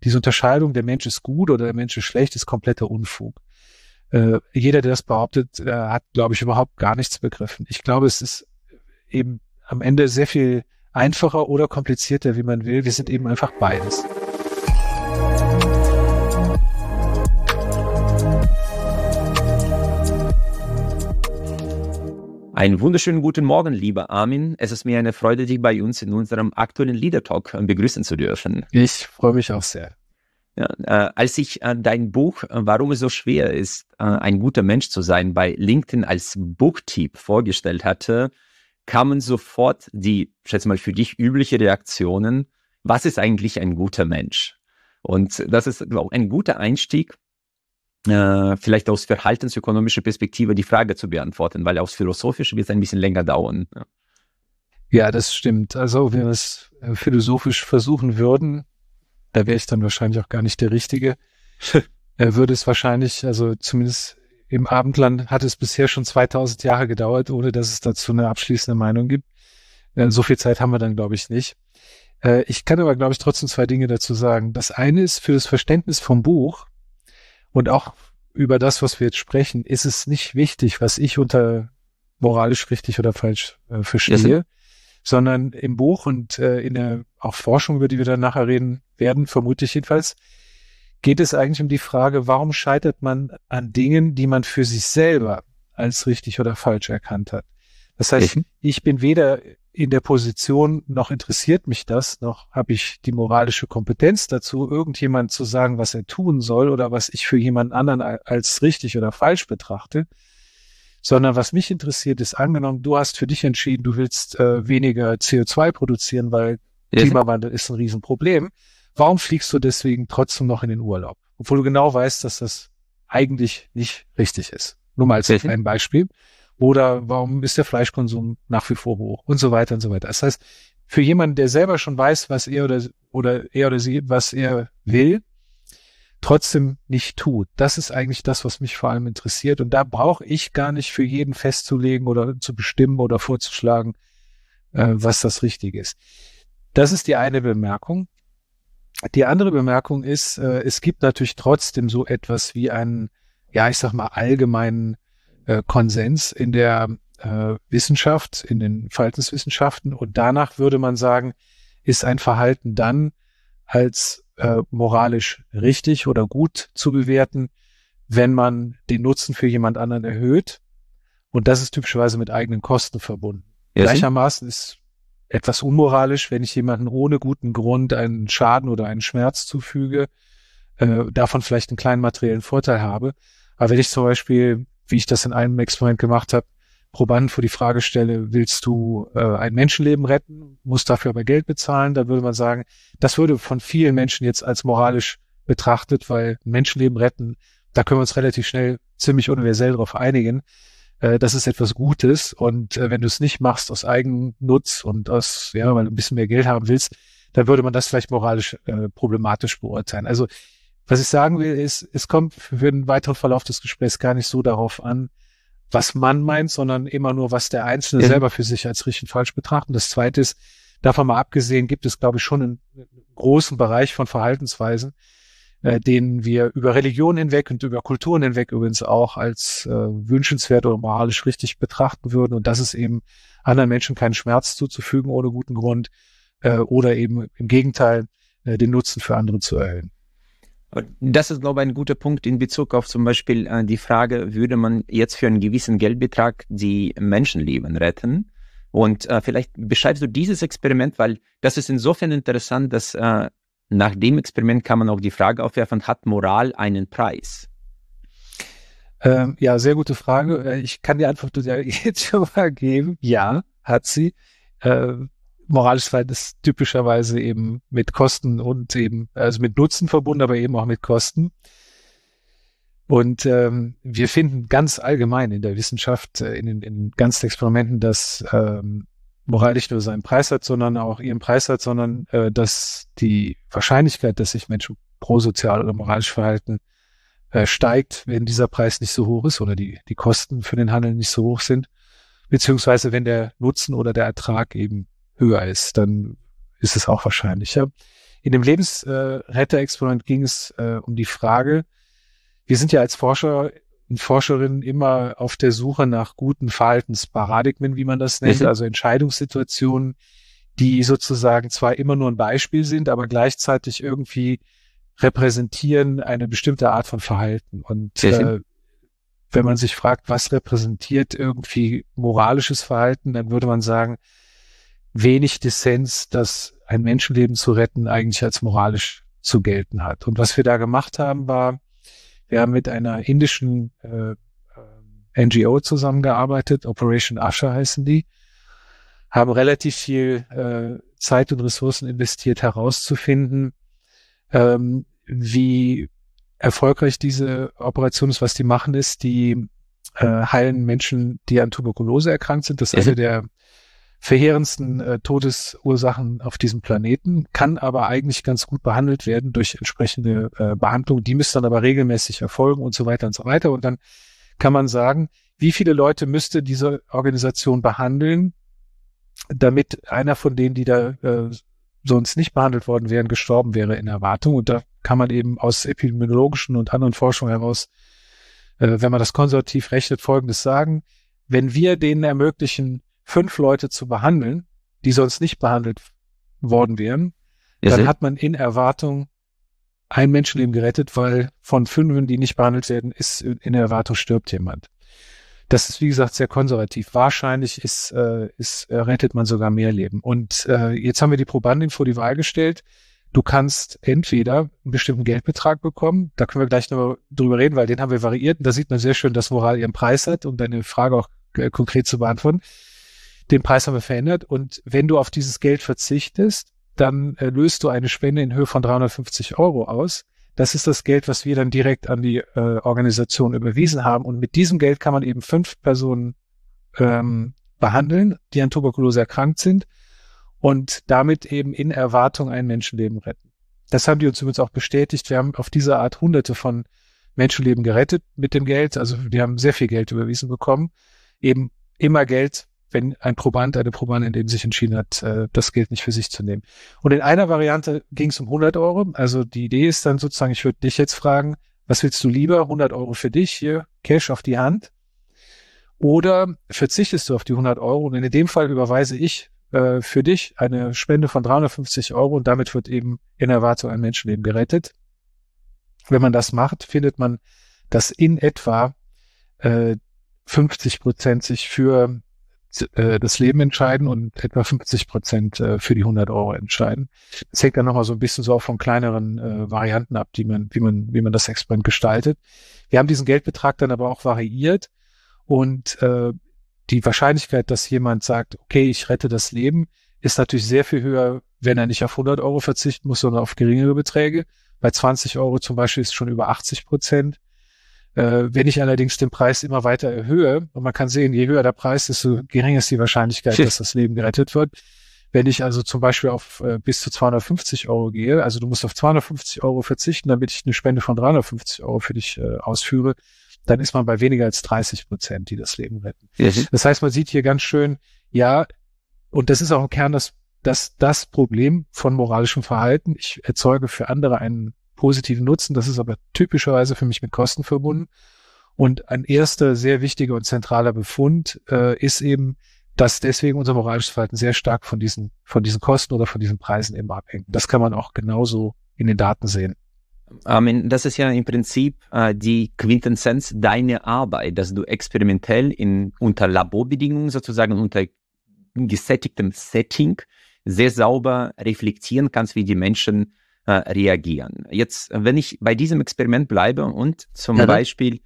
diese Unterscheidung, der Mensch ist gut oder der Mensch ist schlecht, ist kompletter Unfug. Jeder, der das behauptet, hat, glaube ich, überhaupt gar nichts begriffen. Ich glaube, es ist eben am Ende sehr viel einfacher oder komplizierter, wie man will. Wir sind eben einfach beides. Einen wunderschönen guten Morgen, lieber Armin. Es ist mir eine Freude, dich bei uns in unserem aktuellen Leader Talk begrüßen zu dürfen. Ich freue mich auch sehr. Ja, als ich dein Buch, warum es so schwer ist, ein guter Mensch zu sein, bei LinkedIn als Booktipp vorgestellt hatte, kamen sofort die, schätze mal, für dich übliche Reaktionen. Was ist eigentlich ein guter Mensch? Und das ist, glaube ich, ein guter Einstieg, vielleicht aus verhaltensökonomischer Perspektive die Frage zu beantworten, weil aus philosophisch wird es ein bisschen länger dauern. Ja, das stimmt. Also wenn wir es philosophisch versuchen würden, da wäre ich dann wahrscheinlich auch gar nicht der Richtige. Würde es wahrscheinlich, also zumindest im Abendland hat es bisher schon 2000 Jahre gedauert, ohne dass es dazu eine abschließende Meinung gibt. So viel Zeit haben wir dann, glaube ich, nicht. Ich kann aber, glaube ich, trotzdem zwei Dinge dazu sagen. Das eine ist, für das Verständnis vom Buch und auch über das, was wir jetzt sprechen, ist es nicht wichtig, was ich unter moralisch richtig oder falsch verstehe, sondern im Buch und in der auch Forschung, über die wir dann nachher reden werden, vermutlich jedenfalls, geht es eigentlich um die Frage, warum scheitert man an Dingen, die man für sich selber als richtig oder falsch erkannt hat. Das heißt, ich bin weder in der Position, noch interessiert mich das, noch habe ich die moralische Kompetenz dazu, irgendjemand zu sagen, was er tun soll oder was ich für jemand anderen als richtig oder falsch betrachte, sondern was mich interessiert ist, angenommen, du hast für dich entschieden, du willst weniger CO2 produzieren, weil Klimawandel ist ein Riesenproblem. Warum fliegst du deswegen trotzdem noch in den Urlaub? Obwohl du genau weißt, dass das eigentlich nicht richtig ist. Nur mal als ein Beispiel. Oder warum ist der Fleischkonsum nach wie vor hoch? Und so weiter und so weiter. Das heißt, für jemanden, der selber schon weiß, was er oder sie, was er will, trotzdem nicht tut. Das ist eigentlich das, was mich vor allem interessiert. Und da brauche ich gar nicht für jeden festzulegen oder zu bestimmen oder vorzuschlagen, was das Richtige ist. Das ist die eine Bemerkung. Die andere Bemerkung ist, es gibt natürlich trotzdem so etwas wie einen, ja, ich sag mal, allgemeinen Konsens in der Wissenschaft, in den Verhaltenswissenschaften. Und danach würde man sagen, ist ein Verhalten dann als moralisch richtig oder gut zu bewerten, wenn man den Nutzen für jemand anderen erhöht. Und das ist typischerweise mit eigenen Kosten verbunden. Gleichermaßen ist etwas unmoralisch, wenn ich jemanden ohne guten Grund einen Schaden oder einen Schmerz zufüge, davon vielleicht einen kleinen materiellen Vorteil habe. Aber wenn ich zum Beispiel, wie ich das in einem Experiment gemacht habe, Probanden vor die Frage stelle, willst du ein Menschenleben retten, musst dafür aber Geld bezahlen, dann würde man sagen, das würde von vielen Menschen jetzt als moralisch betrachtet, weil Menschenleben retten, da können wir uns relativ schnell ziemlich universell darauf einigen. Das ist etwas Gutes und wenn du es nicht machst aus Eigennutz und aus, ja, weil du ein bisschen mehr Geld haben willst, dann würde man das vielleicht moralisch problematisch beurteilen. Also was ich sagen will, ist, es kommt für den weiteren Verlauf des Gesprächs gar nicht so darauf an, was man meint, sondern immer nur, was der Einzelne selber für sich als richtig und falsch betrachtet. Und das Zweite ist, davon mal abgesehen, gibt es, glaube ich, schon einen großen Bereich von Verhaltensweisen, denen wir über Religion hinweg und über Kulturen hinweg übrigens auch als wünschenswert oder moralisch richtig betrachten würden. Und das ist eben, anderen Menschen keinen Schmerz zuzufügen ohne guten Grund oder eben im Gegenteil den Nutzen für andere zu erhöhen. Das ist, glaube ich, ein guter Punkt in Bezug auf zum Beispiel die Frage, würde man jetzt für einen gewissen Geldbetrag die Menschenleben retten? Und vielleicht beschreibst du dieses Experiment, weil das ist insofern interessant, dass nach dem Experiment kann man auch die Frage aufwerfen, hat Moral einen Preis? Ja, sehr gute Frage. Ich kann die Antwort jetzt schon mal geben. Ja, hat sie. Moralisches Verhalten ist typischerweise eben mit Kosten und eben, also mit Nutzen verbunden, aber eben auch mit Kosten. Und wir finden ganz allgemein in der Wissenschaft, in den ganzen Experimenten, dass Moral nicht nur seinen Preis hat, sondern auch ihren Preis hat, sondern dass die Wahrscheinlichkeit, dass sich Menschen prosozial oder moralisch verhalten, steigt, wenn dieser Preis nicht so hoch ist oder die Kosten für den Handel nicht so hoch sind, beziehungsweise wenn der Nutzen oder der Ertrag eben höher ist, dann ist es auch wahrscheinlicher. In dem Lebensretter-Experiment ging es um die Frage, wir sind ja als Forscher und Forscherinnen immer auf der Suche nach guten Verhaltensparadigmen, wie man das nennt, also Entscheidungssituationen, die sozusagen zwar immer nur ein Beispiel sind, aber gleichzeitig irgendwie repräsentieren eine bestimmte Art von Verhalten. Und wenn man sich fragt, was repräsentiert irgendwie moralisches Verhalten, dann würde man sagen, wenig Dissens, dass ein Menschenleben zu retten eigentlich als moralisch zu gelten hat. Und was wir da gemacht haben, war, wir haben mit einer indischen NGO zusammengearbeitet, Operation Usher heißen die, haben relativ viel Zeit und Ressourcen investiert, herauszufinden, wie erfolgreich diese Operation ist. Was die machen ist, die heilen Menschen, die an Tuberkulose erkrankt sind. Das ist eine der verheerendsten Todesursachen auf diesem Planeten, kann aber eigentlich ganz gut behandelt werden durch entsprechende Behandlung. Die müsste dann aber regelmäßig erfolgen und so weiter und so weiter. Und dann kann man sagen, wie viele Leute müsste diese Organisation behandeln, damit einer von denen, die da sonst nicht behandelt worden wären, gestorben wäre in Erwartung. Und da kann man eben aus epidemiologischen und anderen Forschungen heraus, wenn man das konservativ rechnet, Folgendes sagen: Wenn wir denen ermöglichen, 5 Leute zu behandeln, die sonst nicht behandelt worden wären, dann hat man in Erwartung ein Menschenleben gerettet, weil von 5, die nicht behandelt werden, ist in Erwartung stirbt jemand. Das ist, wie gesagt, sehr konservativ. Wahrscheinlich rettet man sogar mehr Leben. Und jetzt haben wir die Probandin vor die Wahl gestellt. Du kannst entweder einen bestimmten Geldbetrag bekommen, da können wir gleich noch drüber reden, weil den haben wir variiert. Und da sieht man sehr schön, dass Moral ihren Preis hat, um deine Frage auch konkret zu beantworten. Den Preis haben wir verändert. Und wenn du auf dieses Geld verzichtest, dann löst du eine Spende in Höhe von 350 € aus. Das ist das Geld, was wir dann direkt an die Organisation überwiesen haben. Und mit diesem Geld kann man eben 5 Personen behandeln, die an Tuberkulose erkrankt sind und damit eben in Erwartung ein Menschenleben retten. Das haben die uns übrigens auch bestätigt. Wir haben auf diese Art Hunderte von Menschenleben gerettet mit dem Geld. Also die haben sehr viel Geld überwiesen bekommen. Eben immer Geld, wenn ein Proband, eine Probandin eben sich entschieden hat, das Geld nicht für sich zu nehmen. Und in einer Variante ging es um 100 €. Also die Idee ist dann sozusagen, ich würde dich jetzt fragen, was willst du lieber? 100 € für dich, hier Cash auf die Hand. Oder verzichtest du auf die 100 € und in dem Fall überweise ich für dich eine Spende von 350 € und damit wird eben in Erwartung ein Menschenleben gerettet. Wenn man das macht, findet man, dass in etwa 50% sich für das Leben entscheiden und etwa 50% für die 100 € entscheiden. Das hängt dann nochmal so ein bisschen so auch von kleineren Varianten ab, wie man das Experiment gestaltet. Wir haben diesen Geldbetrag dann aber auch variiert und die Wahrscheinlichkeit, dass jemand sagt, okay, ich rette das Leben, ist natürlich sehr viel höher, wenn er nicht auf 100 € verzichten muss, sondern auf geringere Beträge. Bei 20 € zum Beispiel ist es schon über 80%. Wenn ich allerdings den Preis immer weiter erhöhe, und man kann sehen, je höher der Preis, desto geringer ist die Wahrscheinlichkeit, dass das Leben gerettet wird. Wenn ich also zum Beispiel auf bis zu 250 € gehe, also du musst auf 250 € verzichten, damit ich eine Spende von 350 € für dich ausführe, dann ist man bei weniger als 30%, die das Leben retten. Das heißt, man sieht hier ganz schön, ja, und das ist auch im Kern das Problem von moralischem Verhalten. Ich erzeuge für andere einen positiven Nutzen, das ist aber typischerweise für mich mit Kosten verbunden. Und ein erster sehr wichtiger und zentraler Befund ist eben, dass deswegen unser moralisches Verhalten sehr stark von diesen Kosten oder von diesen Preisen eben abhängt. Das kann man auch genauso in den Daten sehen. Das ist ja im Prinzip die Quintessenz deiner Arbeit, dass du experimentell unter Laborbedingungen sozusagen, unter gesättigtem Setting sehr sauber reflektieren kannst, wie die Menschen reagieren. Jetzt, wenn ich bei diesem Experiment bleibe und zum Beispiel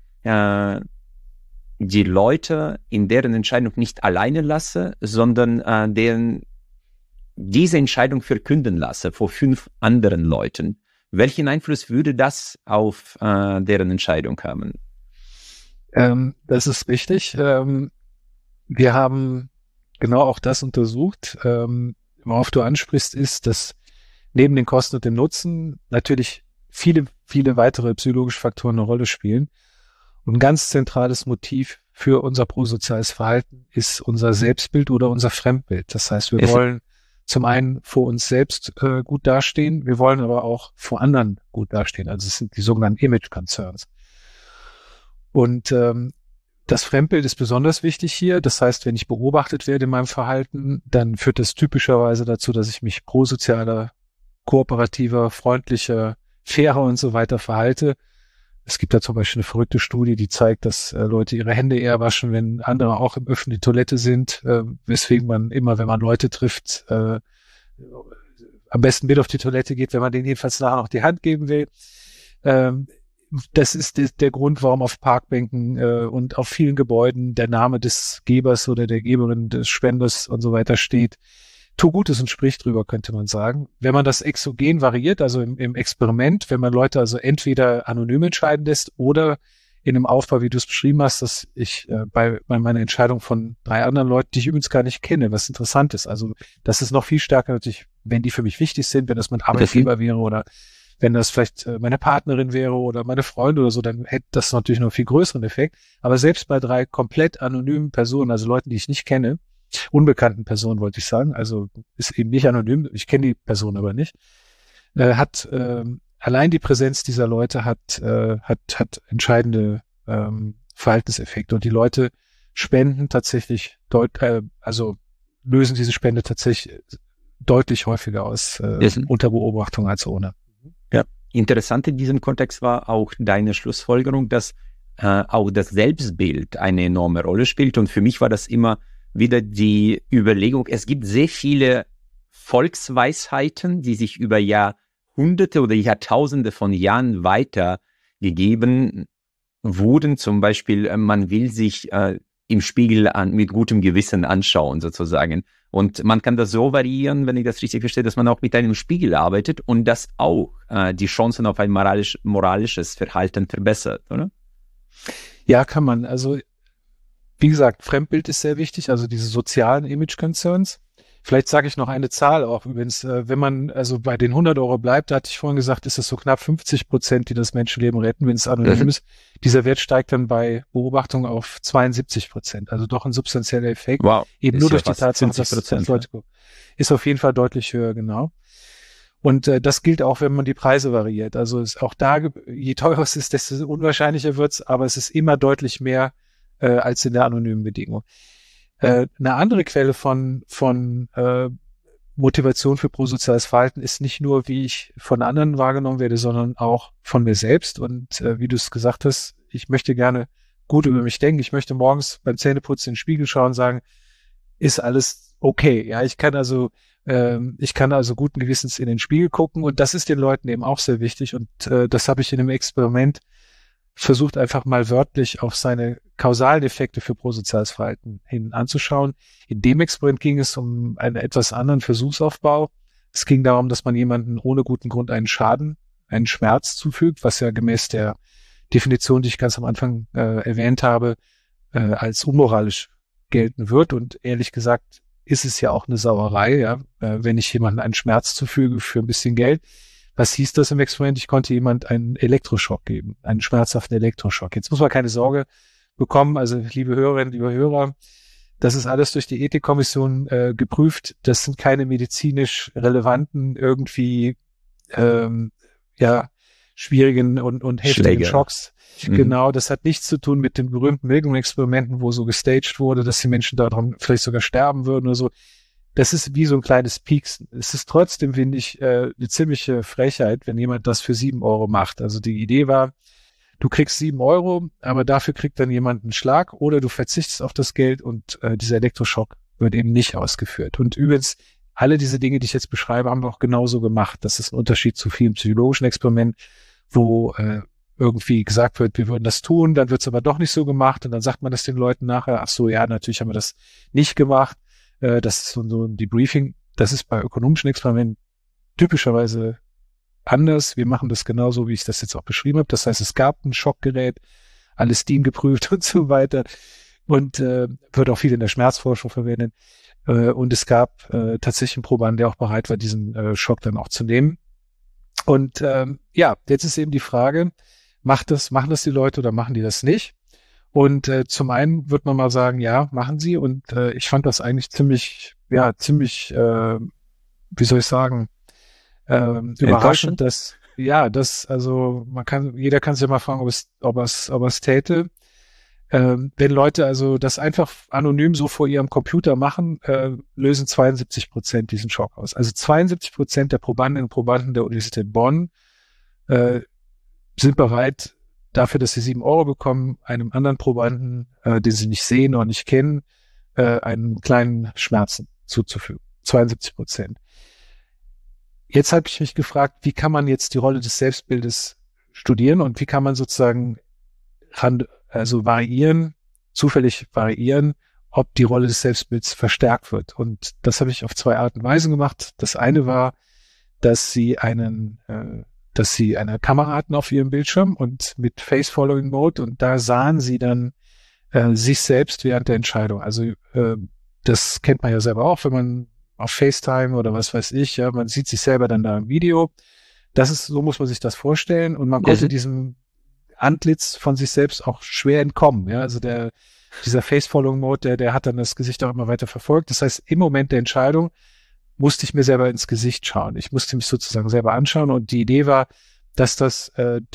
die Leute in deren Entscheidung nicht alleine lasse, sondern diese Entscheidung verkünden lasse vor 5 anderen Leuten, welchen Einfluss würde das auf deren Entscheidung haben? Das ist richtig. Wir haben genau auch das untersucht. Worauf du ansprichst, ist, dass neben den Kosten und dem Nutzen natürlich viele, viele weitere psychologische Faktoren eine Rolle spielen. Und ein ganz zentrales Motiv für unser prosoziales Verhalten ist unser Selbstbild oder unser Fremdbild. Das heißt, wir wollen zum einen vor uns selbst gut dastehen, wir wollen aber auch vor anderen gut dastehen. Also es sind die sogenannten Image Concerns. Und das Fremdbild ist besonders wichtig hier. Das heißt, wenn ich beobachtet werde in meinem Verhalten, dann führt das typischerweise dazu, dass ich mich prosozialer, kooperativer, freundlicher, fairer und so weiter verhalte. Es gibt da zum Beispiel eine verrückte Studie, die zeigt, dass Leute ihre Hände eher waschen, wenn andere auch im öffentlichen Toilette sind, weswegen man immer, wenn man Leute trifft, am besten mit auf die Toilette geht, wenn man denen jedenfalls nachher noch die Hand geben will. Das ist der Grund, warum auf Parkbänken und auf vielen Gebäuden der Name des Gebers oder der Geberin des Spenders und so weiter steht. Tu Gutes und sprich drüber, könnte man sagen. Wenn man das exogen variiert, also im Experiment, wenn man Leute also entweder anonym entscheiden lässt oder in einem Aufbau, wie du es beschrieben hast, dass ich bei meiner Entscheidung von 3 anderen Leuten, die ich übrigens gar nicht kenne, was interessant ist. Also das ist noch viel stärker natürlich, wenn die für mich wichtig sind, wenn das mein Arbeitgeber wäre oder wenn das vielleicht meine Partnerin wäre oder meine Freunde oder so, dann hätte das natürlich noch einen viel größeren Effekt. Aber selbst bei 3 komplett anonymen Personen, also Leuten, die ich nicht kenne, unbekannten Personen wollte ich sagen, also ist eben nicht anonym, ich kenne die Person aber nicht, hat allein die Präsenz dieser Leute hat entscheidende Verhaltenseffekte und die Leute spenden tatsächlich also lösen diese Spende tatsächlich deutlich häufiger aus unter Beobachtung als ohne. Ja, interessant in diesem Kontext war auch deine Schlussfolgerung, dass auch das Selbstbild eine enorme Rolle spielt und für mich war das immer wieder die Überlegung, es gibt sehr viele Volksweisheiten, die sich über Jahrhunderte oder Jahrtausende von Jahren weitergegeben wurden. Zum Beispiel, man will sich im Spiegel mit gutem Gewissen anschauen, sozusagen. Und man kann das so variieren, wenn ich das richtig verstehe, dass man auch mit einem Spiegel arbeitet und das auch die Chancen auf ein moralisches Verhalten verbessert, oder? Ja, kann man. Also wie gesagt, Fremdbild ist sehr wichtig, also diese sozialen Image-Concerns. Vielleicht sage ich noch eine Zahl auch übrigens. Wenn man also bei den 100 Euro bleibt, da hatte ich vorhin gesagt, ist es so knapp 50%, die das Menschenleben retten, wenn es anonym ist. Dieser Wert steigt dann bei Beobachtung auf 72%. Also doch ein substanzieller Effekt. Wow. Eben nur durch die Tatsache, dass Leute ist auf jeden Fall deutlich höher, genau. Und das gilt auch, wenn man die Preise variiert. Also ist auch da, je teurer es ist, desto unwahrscheinlicher wird's, aber es ist immer deutlich mehr als in der anonymen Bedingung. Eine andere Quelle von Motivation für prosoziales Verhalten ist nicht nur, wie ich von anderen wahrgenommen werde, sondern auch von mir selbst. Und wie du es gesagt hast, ich möchte gerne gut über mich denken. Ich möchte morgens beim Zähneputzen in den Spiegel schauen und sagen, ist alles okay. Ja, ich kann also guten Gewissens in den Spiegel gucken. Und das ist den Leuten eben auch sehr wichtig. Und das habe ich in einem Experiment versucht einfach mal wörtlich auf seine kausalen Effekte für prosoziales Verhalten hin anzuschauen. In dem Experiment ging es um einen etwas anderen Versuchsaufbau. Es ging darum, dass man jemanden ohne guten Grund einen Schmerz zufügt, was ja gemäß der Definition, die ich ganz am Anfang erwähnt habe, als unmoralisch gelten wird. Und ehrlich gesagt ist es ja auch eine Sauerei, ja, wenn ich jemandem einen Schmerz zufüge für ein bisschen Geld. Was hieß das im Experiment? Ich konnte jemand einen Elektroschock geben, einen schmerzhaften Elektroschock. Jetzt muss man keine Sorge bekommen, also liebe Hörerinnen, liebe Hörer, das ist alles durch die Ethikkommission geprüft. Das sind keine medizinisch relevanten, irgendwie schwierigen und heftigen Schocks. Genau, das hat nichts zu tun mit den berühmten Milgram-Experimenten, wo so gestaged wurde, dass die Menschen daran vielleicht sogar sterben würden oder so. Das ist wie so ein kleines Pieksen. Es ist trotzdem, finde ich, eine ziemliche Frechheit, wenn jemand das für 7 Euro macht. Also die Idee war, du kriegst 7 Euro, aber dafür kriegt dann jemand einen Schlag oder du verzichtest auf das Geld und dieser Elektroschock wird eben nicht ausgeführt. Und übrigens, alle diese Dinge, die ich jetzt beschreibe, haben wir auch genauso gemacht. Das ist ein Unterschied zu vielen psychologischen Experimenten, wo irgendwie gesagt wird, wir würden das tun, dann wird es aber doch nicht so gemacht und dann sagt man das den Leuten nachher, ach so, ja, natürlich haben wir das nicht gemacht. Das ist so ein Debriefing. Das ist bei ökonomischen Experimenten typischerweise anders. Wir machen das genauso, wie ich das jetzt auch beschrieben habe. Das heißt, es gab ein Schockgerät, alles DIN geprüft und so weiter und wird auch viel in der Schmerzforschung verwendet. Und es gab tatsächlich einen Probanden, der auch bereit war, diesen Schock dann auch zu nehmen. Und jetzt ist eben die Frage, machen das die Leute oder machen die das nicht? Und zum einen wird man mal sagen, ja, machen sie. Und ich fand das eigentlich ziemlich wie soll ich sagen, überraschend, also jeder kann sich ja mal fragen, ob es täte. Wenn Leute also das einfach anonym so vor ihrem Computer machen, lösen 72% diesen Schock aus. Also 72% der Probandinnen und Probanden der Universität Bonn sind bereit, dafür, dass sie 7 Euro bekommen, einem anderen Probanden, den sie nicht sehen oder nicht kennen, einen kleinen Schmerzen zuzufügen. 72%. Jetzt habe ich mich gefragt, wie kann man jetzt die Rolle des Selbstbildes studieren und wie kann man sozusagen zufällig variieren, ob die Rolle des Selbstbilds verstärkt wird. Und das habe ich auf 2 Arten und Weisen gemacht. Das eine war, dass sie eine Kamera hatten auf ihrem Bildschirm und mit Face-Following Mode und da sahen sie dann sich selbst während der Entscheidung. Also das kennt man ja selber auch, wenn man auf FaceTime oder was weiß ich, ja, man sieht sich selber dann da im Video. So muss man sich das vorstellen und man konnte diesem Antlitz von sich selbst auch schwer entkommen, ja, also dieser Face-Following-Mode, der hat dann das Gesicht auch immer weiter verfolgt. Das heißt, im Moment der Entscheidung musste ich mir selber ins Gesicht schauen. Ich musste mich sozusagen selber anschauen und die Idee war, dass das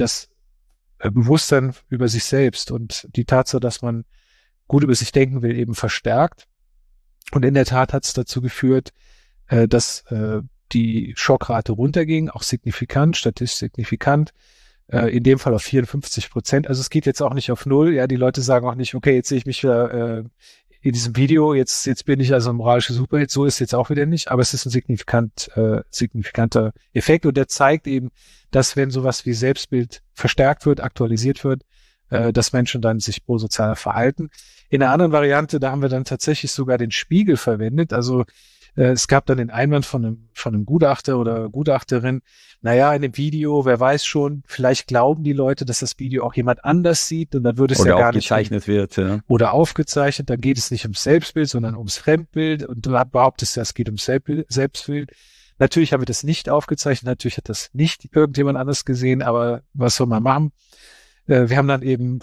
Bewusstsein über sich selbst und die Tatsache, dass man gut über sich denken will, eben verstärkt. Und in der Tat hat es dazu geführt, dass die Schockrate runterging, auch signifikant, statistisch signifikant, in dem Fall auf 54%. Also es geht jetzt auch nicht auf 0. Ja, die Leute sagen auch nicht, okay, jetzt sehe ich mich wieder in diesem Video, jetzt bin ich also ein moralischer Superheld. So ist es jetzt auch wieder nicht, aber es ist ein signifikanter Effekt und der zeigt eben, dass wenn sowas wie Selbstbild verstärkt wird, aktualisiert wird, dass Menschen dann sich prosozialer verhalten. In einer anderen Variante, da haben wir dann tatsächlich sogar den Spiegel verwendet. Also es gab dann den Einwand von einem Gutachter oder Gutachterin, naja, in dem Video, wer weiß schon, vielleicht glauben die Leute, dass das Video auch jemand anders sieht und dann würde es oder ja gar nicht aufgezeichnet wird. Ja. Oder aufgezeichnet, dann geht es nicht ums Selbstbild, sondern ums Fremdbild und du behauptest ja, es geht ums Selbstbild. Natürlich haben wir das nicht aufgezeichnet, natürlich hat das nicht irgendjemand anders gesehen, aber was soll man machen? Wir haben dann eben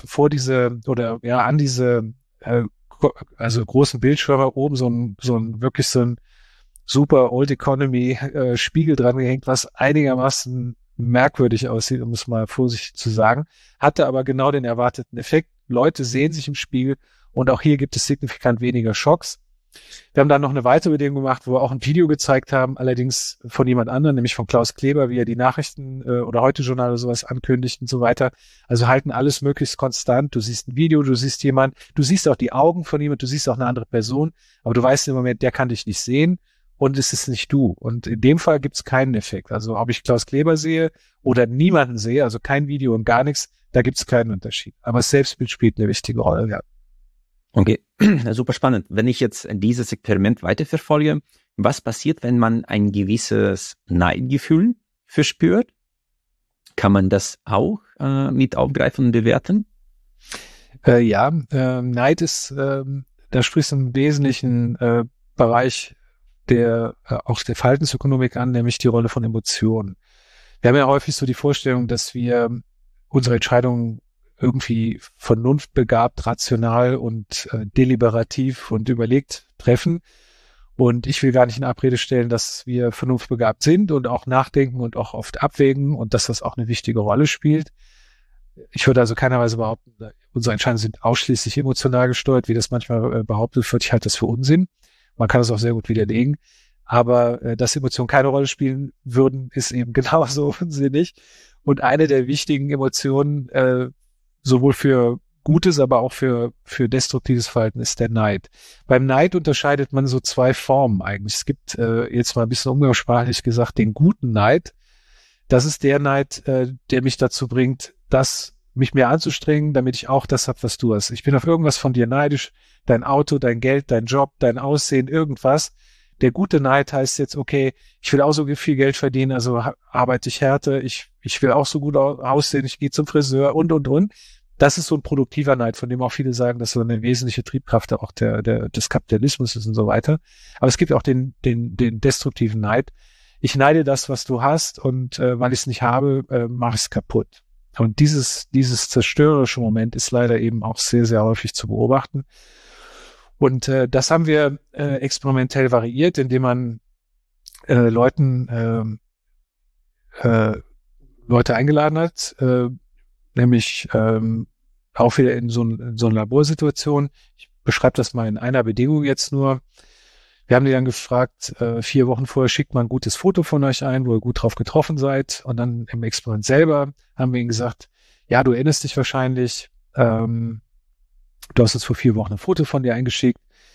an diese also großen Bildschirme oben so ein super Old Economy Spiegel dran gehängt, was einigermaßen merkwürdig aussieht, um es mal vorsichtig zu sagen, hatte aber genau den erwarteten Effekt. Leute sehen sich im Spiegel und auch hier gibt es signifikant weniger Schocks. Wir haben dann noch eine weitere Bedingung gemacht, wo wir auch ein Video gezeigt haben, allerdings von jemand anderem, nämlich von Klaus Kleber, wie er die Nachrichten oder Heute-Journal oder sowas ankündigt und so weiter. Also halten alles möglichst konstant. Du siehst ein Video, du siehst jemand, du siehst auch die Augen von jemand, du siehst auch eine andere Person, aber du weißt im Moment, der kann dich nicht sehen und es ist nicht du. Und in dem Fall gibt es keinen Effekt. Also ob ich Klaus Kleber sehe oder niemanden sehe, also kein Video und gar nichts, da gibt es keinen Unterschied. Aber das Selbstbild spielt eine wichtige Rolle, ja. Okay, super spannend. Wenn ich jetzt dieses Experiment weiterverfolge, was passiert, wenn man ein gewisses Neidgefühl verspürt? Kann man das auch mit aufgreifen und bewerten? Neid ist, da sprichst du einen wesentlichen Bereich auch der Verhaltensökonomik an, nämlich die Rolle von Emotionen. Wir haben ja häufig so die Vorstellung, dass wir unsere Entscheidungen irgendwie vernunftbegabt, rational und deliberativ und überlegt treffen. Und ich will gar nicht in Abrede stellen, dass wir vernunftbegabt sind und auch nachdenken und auch oft abwägen und dass das auch eine wichtige Rolle spielt. Ich würde also keinerweise behaupten, unsere Entscheidungen sind ausschließlich emotional gesteuert, wie das manchmal behauptet wird. Ich halte das für Unsinn. Man kann das auch sehr gut widerlegen. Aber dass Emotionen keine Rolle spielen würden, ist eben genauso unsinnig. Und eine der wichtigen Emotionen, sowohl für Gutes, aber auch für destruktives Verhalten ist der Neid. Beim Neid unterscheidet man so 2 Formen eigentlich. Es gibt jetzt mal ein bisschen umgangssprachlich gesagt den guten Neid. Das ist der Neid, der mich dazu bringt, mich mehr anzustrengen, damit ich auch das habe, was du hast. Ich bin auf irgendwas von dir neidisch. Dein Auto, dein Geld, dein Job, dein Aussehen, irgendwas. Der gute Neid heißt jetzt, okay, ich will auch so viel Geld verdienen, also arbeite ich härter, ich will auch so gut aussehen, ich gehe zum Friseur und. Das ist so ein produktiver Neid, von dem auch viele sagen, dass so eine wesentliche Triebkraft auch des Kapitalismus ist und so weiter. Aber es gibt auch den destruktiven Neid. Ich neide das, was du hast und weil ich es nicht habe, mache ich es kaputt. Und dieses zerstörerische Moment ist leider eben auch sehr, sehr häufig zu beobachten. Und das haben wir experimentell variiert, indem man Leuten Leute eingeladen hat, nämlich auch wieder in so eine Laborsituation. Ich beschreibe das mal in einer Bedingung jetzt nur. Wir haben die dann gefragt, 4 Wochen vorher schickt mal ein gutes Foto von euch ein, wo ihr gut drauf getroffen seid. Und dann im Experiment selber haben wir ihnen gesagt, ja, du erinnerst dich wahrscheinlich, du hast uns vor 4 Wochen ein Foto von dir eingeschickt.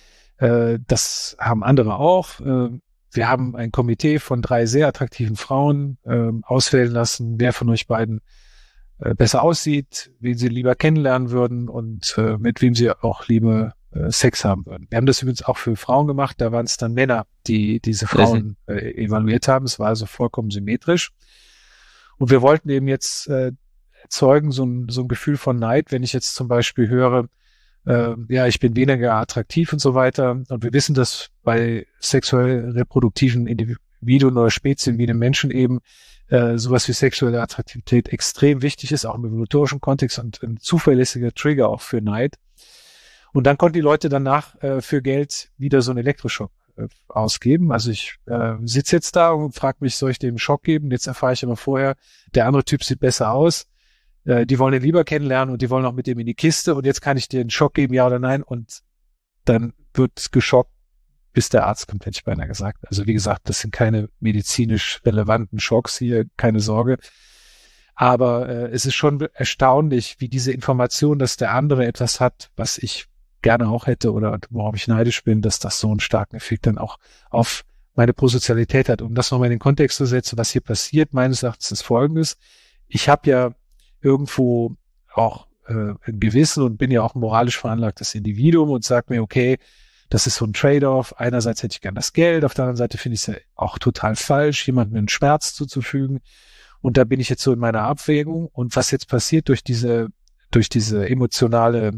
Das haben andere auch. Wir haben ein Komitee von 3 sehr attraktiven Frauen auswählen lassen, wer von euch beiden besser aussieht, wen sie lieber kennenlernen würden und mit wem sie auch lieber Sex haben würden. Wir haben das übrigens auch für Frauen gemacht, da waren es dann Männer, die diese Frauen evaluiert haben. Es war also vollkommen symmetrisch. Und wir wollten eben jetzt erzeugen, so ein Gefühl von Neid, wenn ich jetzt zum Beispiel höre, ja, ich bin weniger attraktiv und so weiter. Und wir wissen, dass bei sexuell reproduktiven Individuen oder Spezien wie dem Menschen eben sowas wie sexuelle Attraktivität extrem wichtig ist, auch im evolutorischen Kontext und ein zuverlässiger Trigger auch für Neid. Und dann konnten die Leute danach für Geld wieder so einen Elektroschock ausgeben. Also ich sitze jetzt da und frage mich, soll ich dem einen Schock geben? Jetzt erfahre ich immer vorher, der andere Typ sieht besser aus. Die wollen ihn lieber kennenlernen und die wollen auch mit ihm in die Kiste. Und jetzt kann ich dir einen Schock geben, ja oder nein. Und dann wird geschockt, bis der Arzt kommt, hätte ich beinahe gesagt. Also wie gesagt, das sind keine medizinisch relevanten Schocks hier, keine Sorge. Aber es ist schon erstaunlich, wie diese Information, dass der andere etwas hat, was ich gerne auch hätte oder worauf ich neidisch bin, dass das so einen starken Effekt dann auch auf meine Prosozialität hat. Um das nochmal in den Kontext zu setzen, was hier passiert, meines Erachtens ist Folgendes. Ich habe ja irgendwo auch ein Gewissen und bin ja auch ein moralisch veranlagtes Individuum und sage mir, okay, das ist so ein Trade-off. Einerseits hätte ich gern das Geld, auf der anderen Seite finde ich es ja auch total falsch, jemandem einen Schmerz zuzufügen. Und da bin ich jetzt so in meiner Abwägung. Und was jetzt passiert durch diese emotionale,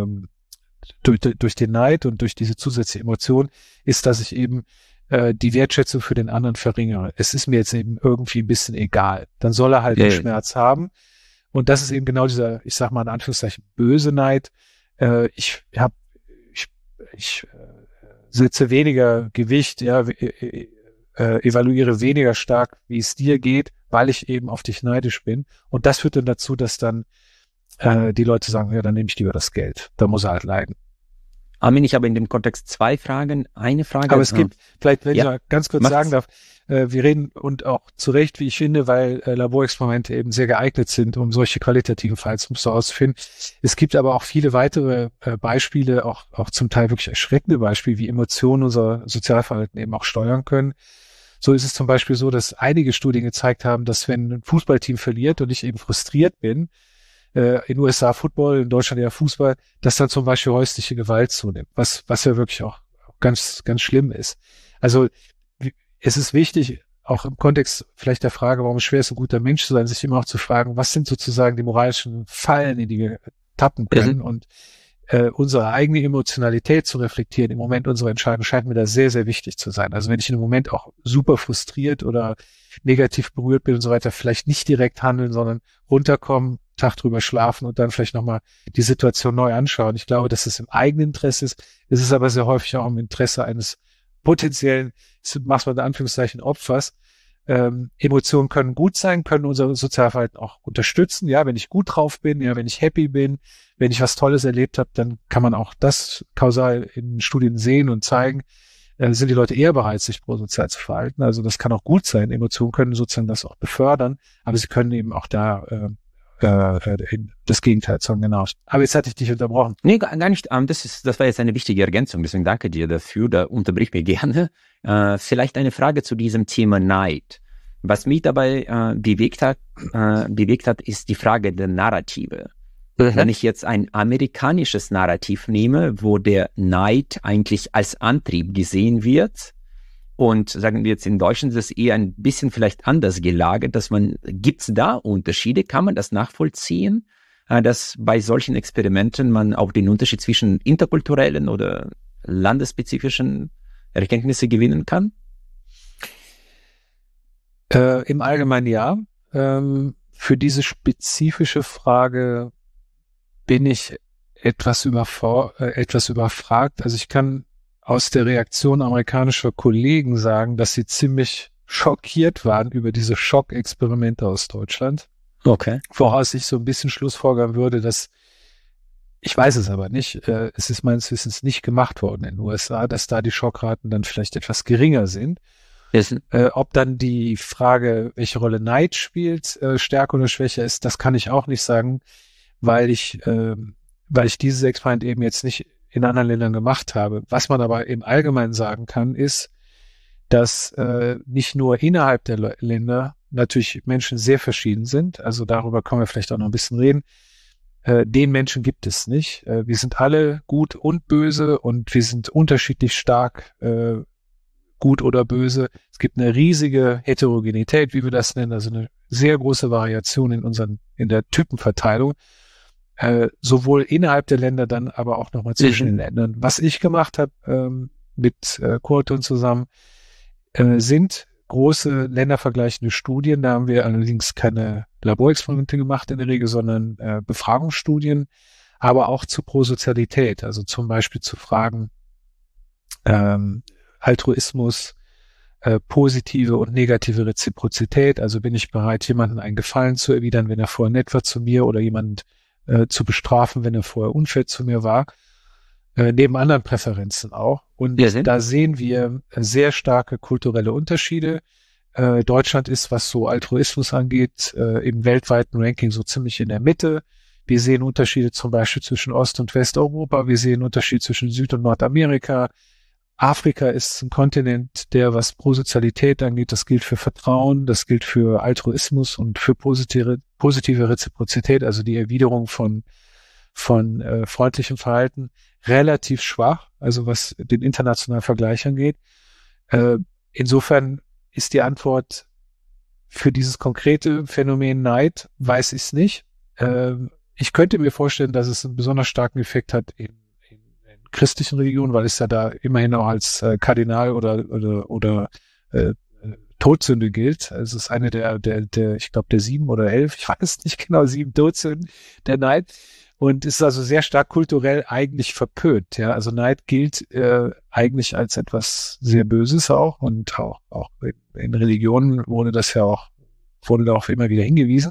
durch den Neid und durch diese zusätzliche Emotion, ist, dass ich eben die Wertschätzung für den anderen verringere. Es ist mir jetzt eben irgendwie ein bisschen egal. Dann soll er halt den Schmerz haben. Und das ist eben genau dieser, ich sag mal in Anführungszeichen, böse Neid. Ich setze weniger Gewicht, ja, evaluiere weniger stark, wie es dir geht, weil ich eben auf dich neidisch bin. Und das führt dann dazu, dass dann die Leute sagen, ja, dann nehme ich lieber das Geld. Da muss er halt leiden. Armin, ich habe in dem Kontext 2 Fragen. Eine Frage. Aber es gibt, vielleicht, wenn ich mal ganz kurz sagen darf, wir reden und auch zu Recht, wie ich finde, weil Laborexperimente eben sehr geeignet sind, um solche qualitativen Verhaltensmuster auszufinden. Es gibt aber auch viele weitere Beispiele, auch zum Teil wirklich erschreckende Beispiele, wie Emotionen unser Sozialverhalten eben auch steuern können. So ist es zum Beispiel so, dass einige Studien gezeigt haben, dass wenn ein Fußballteam verliert und ich eben frustriert bin, in USA Football, in Deutschland eher Fußball, dass dann zum Beispiel häusliche Gewalt zunimmt, was ja wirklich auch ganz, ganz schlimm ist. Also es ist wichtig, auch im Kontext vielleicht der Frage, warum es schwer ist, ein guter Mensch zu sein, sich immer auch zu fragen, was sind sozusagen die moralischen Fallen, in die wir tappen können und unsere eigene Emotionalität zu reflektieren im Moment unserer Entscheidung scheint mir da sehr, sehr wichtig zu sein. Also wenn ich in einem Moment auch super frustriert oder negativ berührt bin und so weiter, vielleicht nicht direkt handeln, sondern runterkommen, Tag drüber schlafen und dann vielleicht nochmal die Situation neu anschauen. Ich glaube, dass es im eigenen Interesse ist. Es ist aber sehr häufig auch im Interesse eines potenziellen, mach's mal in Anführungszeichen, Opfers. Emotionen können gut sein, können unser Sozialverhalten auch unterstützen. Ja, wenn ich gut drauf bin, ja, wenn ich happy bin, wenn ich was Tolles erlebt habe, dann kann man auch das kausal in Studien sehen und zeigen, sind die Leute eher bereit, sich prosozial zu verhalten. Also das kann auch gut sein. Emotionen können sozusagen das auch befördern, aber sie können eben auch da das Gegenteil sagen, genau. Aber jetzt hatte ich dich unterbrochen. Nee, gar nicht. Das war jetzt eine wichtige Ergänzung, deswegen danke dir dafür, da unterbrich mich gerne. Vielleicht eine Frage zu diesem Thema Neid. Was mich dabei bewegt hat, ist die Frage der Narrative. Wenn ich jetzt ein amerikanisches Narrativ nehme, wo der Neid eigentlich als Antrieb gesehen wird, und sagen wir jetzt in Deutschland ist es eher ein bisschen vielleicht anders gelagert, gibt es da Unterschiede? Kann man das nachvollziehen, dass bei solchen Experimenten man auch den Unterschied zwischen interkulturellen oder landesspezifischen Erkenntnisse gewinnen kann? Im Allgemeinen ja. Für diese spezifische Frage bin ich etwas überfragt. Also ich kann aus der Reaktion amerikanischer Kollegen sagen, dass sie ziemlich schockiert waren über diese Schockexperimente aus Deutschland. Okay. Woraus ich so ein bisschen schlussfolgern würde, dass, ich weiß es aber nicht, es ist meines Wissens nicht gemacht worden in den USA, dass da die Schockraten dann vielleicht etwas geringer sind. Ob dann die Frage, welche Rolle Neid spielt, stärker oder schwächer ist, das kann ich auch nicht sagen, weil ich dieses Experiment eben jetzt nicht in anderen Ländern gemacht habe. Was man aber im Allgemeinen sagen kann, ist, dass nicht nur innerhalb der Länder natürlich Menschen sehr verschieden sind. Also darüber können wir vielleicht auch noch ein bisschen reden. Den Menschen gibt es nicht. Wir sind alle gut und böse und wir sind unterschiedlich stark gut oder böse. Es gibt eine riesige Heterogenität, wie wir das nennen, also eine sehr große Variation in der Typenverteilung. Sowohl innerhalb der Länder, dann aber auch nochmal zwischen den Ländern. Was ich gemacht habe mit Cohorten zusammen, sind große ländervergleichende Studien. Da haben wir allerdings keine Laborexperimente gemacht in der Regel, sondern Befragungsstudien, aber auch zu Prosozialität, also zum Beispiel zu Fragen Altruismus, positive und negative Reziprozität. Also bin ich bereit, jemanden einen Gefallen zu erwidern, wenn er vorher nett war zu mir, oder jemanden zu bestrafen, wenn er vorher unfair zu mir war, neben anderen Präferenzen auch. Und da sehen wir sehr starke kulturelle Unterschiede. Deutschland ist, was so Altruismus angeht, im weltweiten Ranking so ziemlich in der Mitte. Wir sehen Unterschiede zum Beispiel zwischen Ost- und Westeuropa. Wir sehen Unterschiede zwischen Süd- und Nordamerika. Afrika ist ein Kontinent, der, was Prosozialität angeht, das gilt für Vertrauen, das gilt für Altruismus und für positive Reziprozität, also die Erwiderung von freundlichem Verhalten, relativ schwach, also was den internationalen Vergleich angeht. Insofern ist die Antwort für dieses konkrete Phänomen Neid, weiß ich es nicht. Ich könnte mir vorstellen, dass es einen besonders starken Effekt hat in christlichen Religionen, weil es ja da immerhin auch als Kardinal oder Todsünde gilt. Also es ist eine der ich glaube der 7 oder 11, ich weiß nicht genau, 7 Todsünden, der Neid. Und ist also sehr stark kulturell eigentlich verpönt. Ja, also Neid gilt eigentlich als etwas sehr Böses auch, und auch in Religionen wurde da auch immer wieder hingewiesen.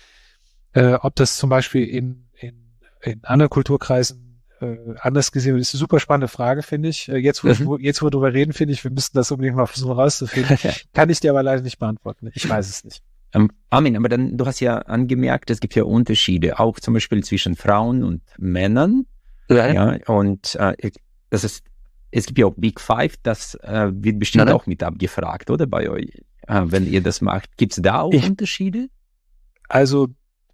Ob das zum Beispiel in anderen Kulturkreisen anders gesehen wird, ist eine super spannende Frage, finde ich. Jetzt, wo wir drüber reden, finde ich, wir müssten das unbedingt mal versuchen rauszufinden. Kann ich dir aber leider nicht beantworten. Ich weiß es nicht. Armin, aber dann, du hast ja angemerkt, es gibt ja Unterschiede, auch zum Beispiel zwischen Frauen und Männern. Ja, und es gibt ja auch Big Five, das wird bestimmt auch mit abgefragt, oder bei euch, wenn ihr das macht. Gibt es da auch Unterschiede? Also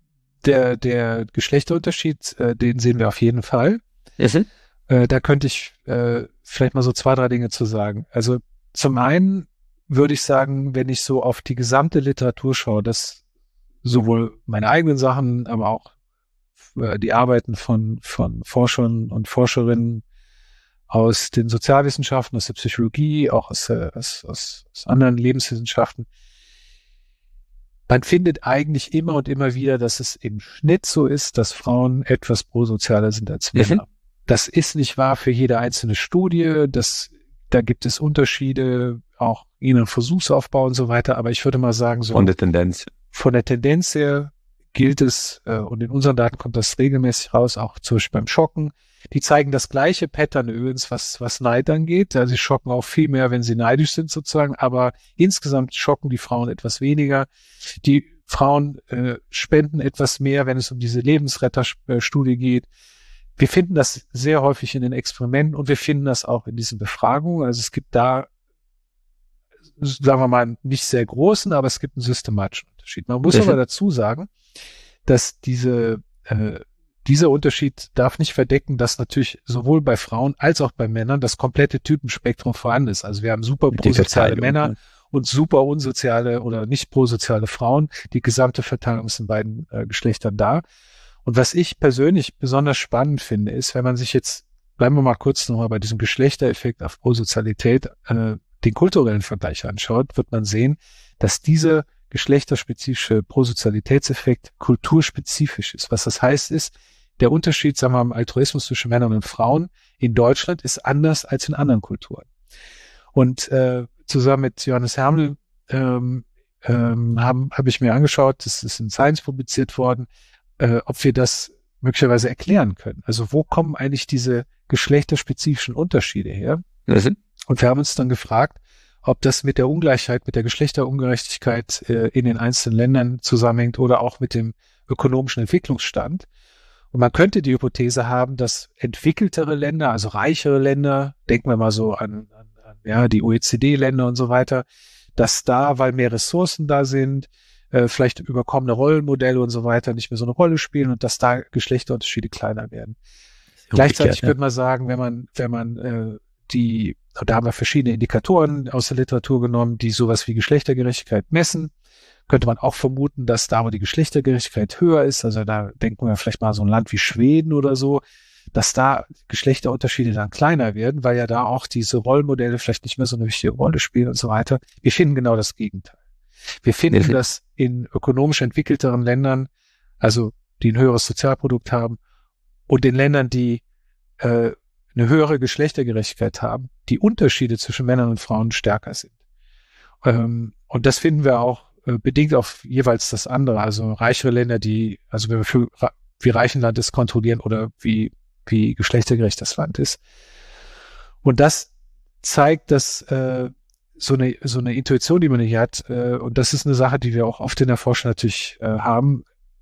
der Geschlechterunterschied, den sehen wir auf jeden Fall. Da könnte ich vielleicht mal so 2, 3 Dinge zu sagen. Also zum einen würde ich sagen, wenn ich so auf die gesamte Literatur schaue, dass sowohl meine eigenen Sachen, aber auch die Arbeiten von Forschern und Forscherinnen aus den Sozialwissenschaften, aus der Psychologie, auch aus anderen Lebenswissenschaften, man findet eigentlich immer und immer wieder, dass es im Schnitt so ist, dass Frauen etwas prosozialer sind als Männer. Das ist nicht wahr für jede einzelne Studie, da gibt es Unterschiede, auch je nach Versuchsaufbau und so weiter, aber ich würde mal sagen, so von der Tendenz her gilt es, und in unseren Daten kommt das regelmäßig raus, auch zum Beispiel beim Schocken. Die zeigen das gleiche Pattern übrigens, was Neid angeht. Also sie schocken auch viel mehr, wenn sie neidisch sind sozusagen, aber insgesamt schocken die Frauen etwas weniger. Die Frauen spenden etwas mehr, wenn es um diese Lebensretterstudie geht. Wir finden das sehr häufig in den Experimenten und wir finden das auch in diesen Befragungen. Also es gibt da, sagen wir mal, nicht sehr großen, aber es gibt einen systematischen Unterschied. Man muss aber dazu sagen, dass dieser Unterschied darf nicht verdecken, dass natürlich sowohl bei Frauen als auch bei Männern das komplette Typenspektrum vorhanden ist. Also wir haben super prosoziale Männer und super unsoziale oder nicht prosoziale Frauen. Die gesamte Verteilung ist in beiden Geschlechtern da. Und was ich persönlich besonders spannend finde, ist, wenn man sich jetzt, bleiben wir mal kurz nochmal bei diesem Geschlechtereffekt auf Prosozialität, den kulturellen Vergleich anschaut, wird man sehen, dass dieser geschlechterspezifische Prosozialitätseffekt kulturspezifisch ist. Was das heißt ist, der Unterschied, sagen wir mal, im Altruismus zwischen Männern und Frauen in Deutschland ist anders als in anderen Kulturen. Und zusammen mit Johannes Hermel habe ich mir angeschaut, das ist in Science publiziert worden, ob wir das möglicherweise erklären können. Also wo kommen eigentlich diese geschlechterspezifischen Unterschiede her? Und wir haben uns dann gefragt, ob das mit der Ungleichheit, mit der Geschlechterungerechtigkeit in den einzelnen Ländern zusammenhängt oder auch mit dem ökonomischen Entwicklungsstand. Und man könnte die Hypothese haben, dass entwickeltere Länder, also reichere Länder, denken wir mal so an die OECD-Länder und so weiter, dass da, weil mehr Ressourcen da sind, vielleicht überkommene Rollenmodelle und so weiter nicht mehr so eine Rolle spielen und dass da Geschlechterunterschiede kleiner werden. Gleichzeitig könnte man sagen, wenn man da haben wir verschiedene Indikatoren aus der Literatur genommen, die sowas wie Geschlechtergerechtigkeit messen, könnte man auch vermuten, dass da, wo die Geschlechtergerechtigkeit höher ist, also da denken wir vielleicht mal so ein Land wie Schweden oder so, dass da Geschlechterunterschiede dann kleiner werden, weil ja da auch diese Rollenmodelle vielleicht nicht mehr so eine wichtige Rolle spielen und so weiter. Wir finden genau das Gegenteil. Wir finden, dass in ökonomisch entwickelteren Ländern, also die ein höheres Sozialprodukt haben, und in Ländern, die eine höhere Geschlechtergerechtigkeit haben, die Unterschiede zwischen Männern und Frauen stärker sind. Und das finden wir auch bedingt auf jeweils das andere, also reichere Länder, also wenn wir wie reich ein Land ist, kontrollieren oder wie geschlechtergerecht das Land ist. Und das zeigt, dass so eine Intuition, die man hier hat, und das ist eine Sache, die wir auch oft in der Forschung natürlich haben,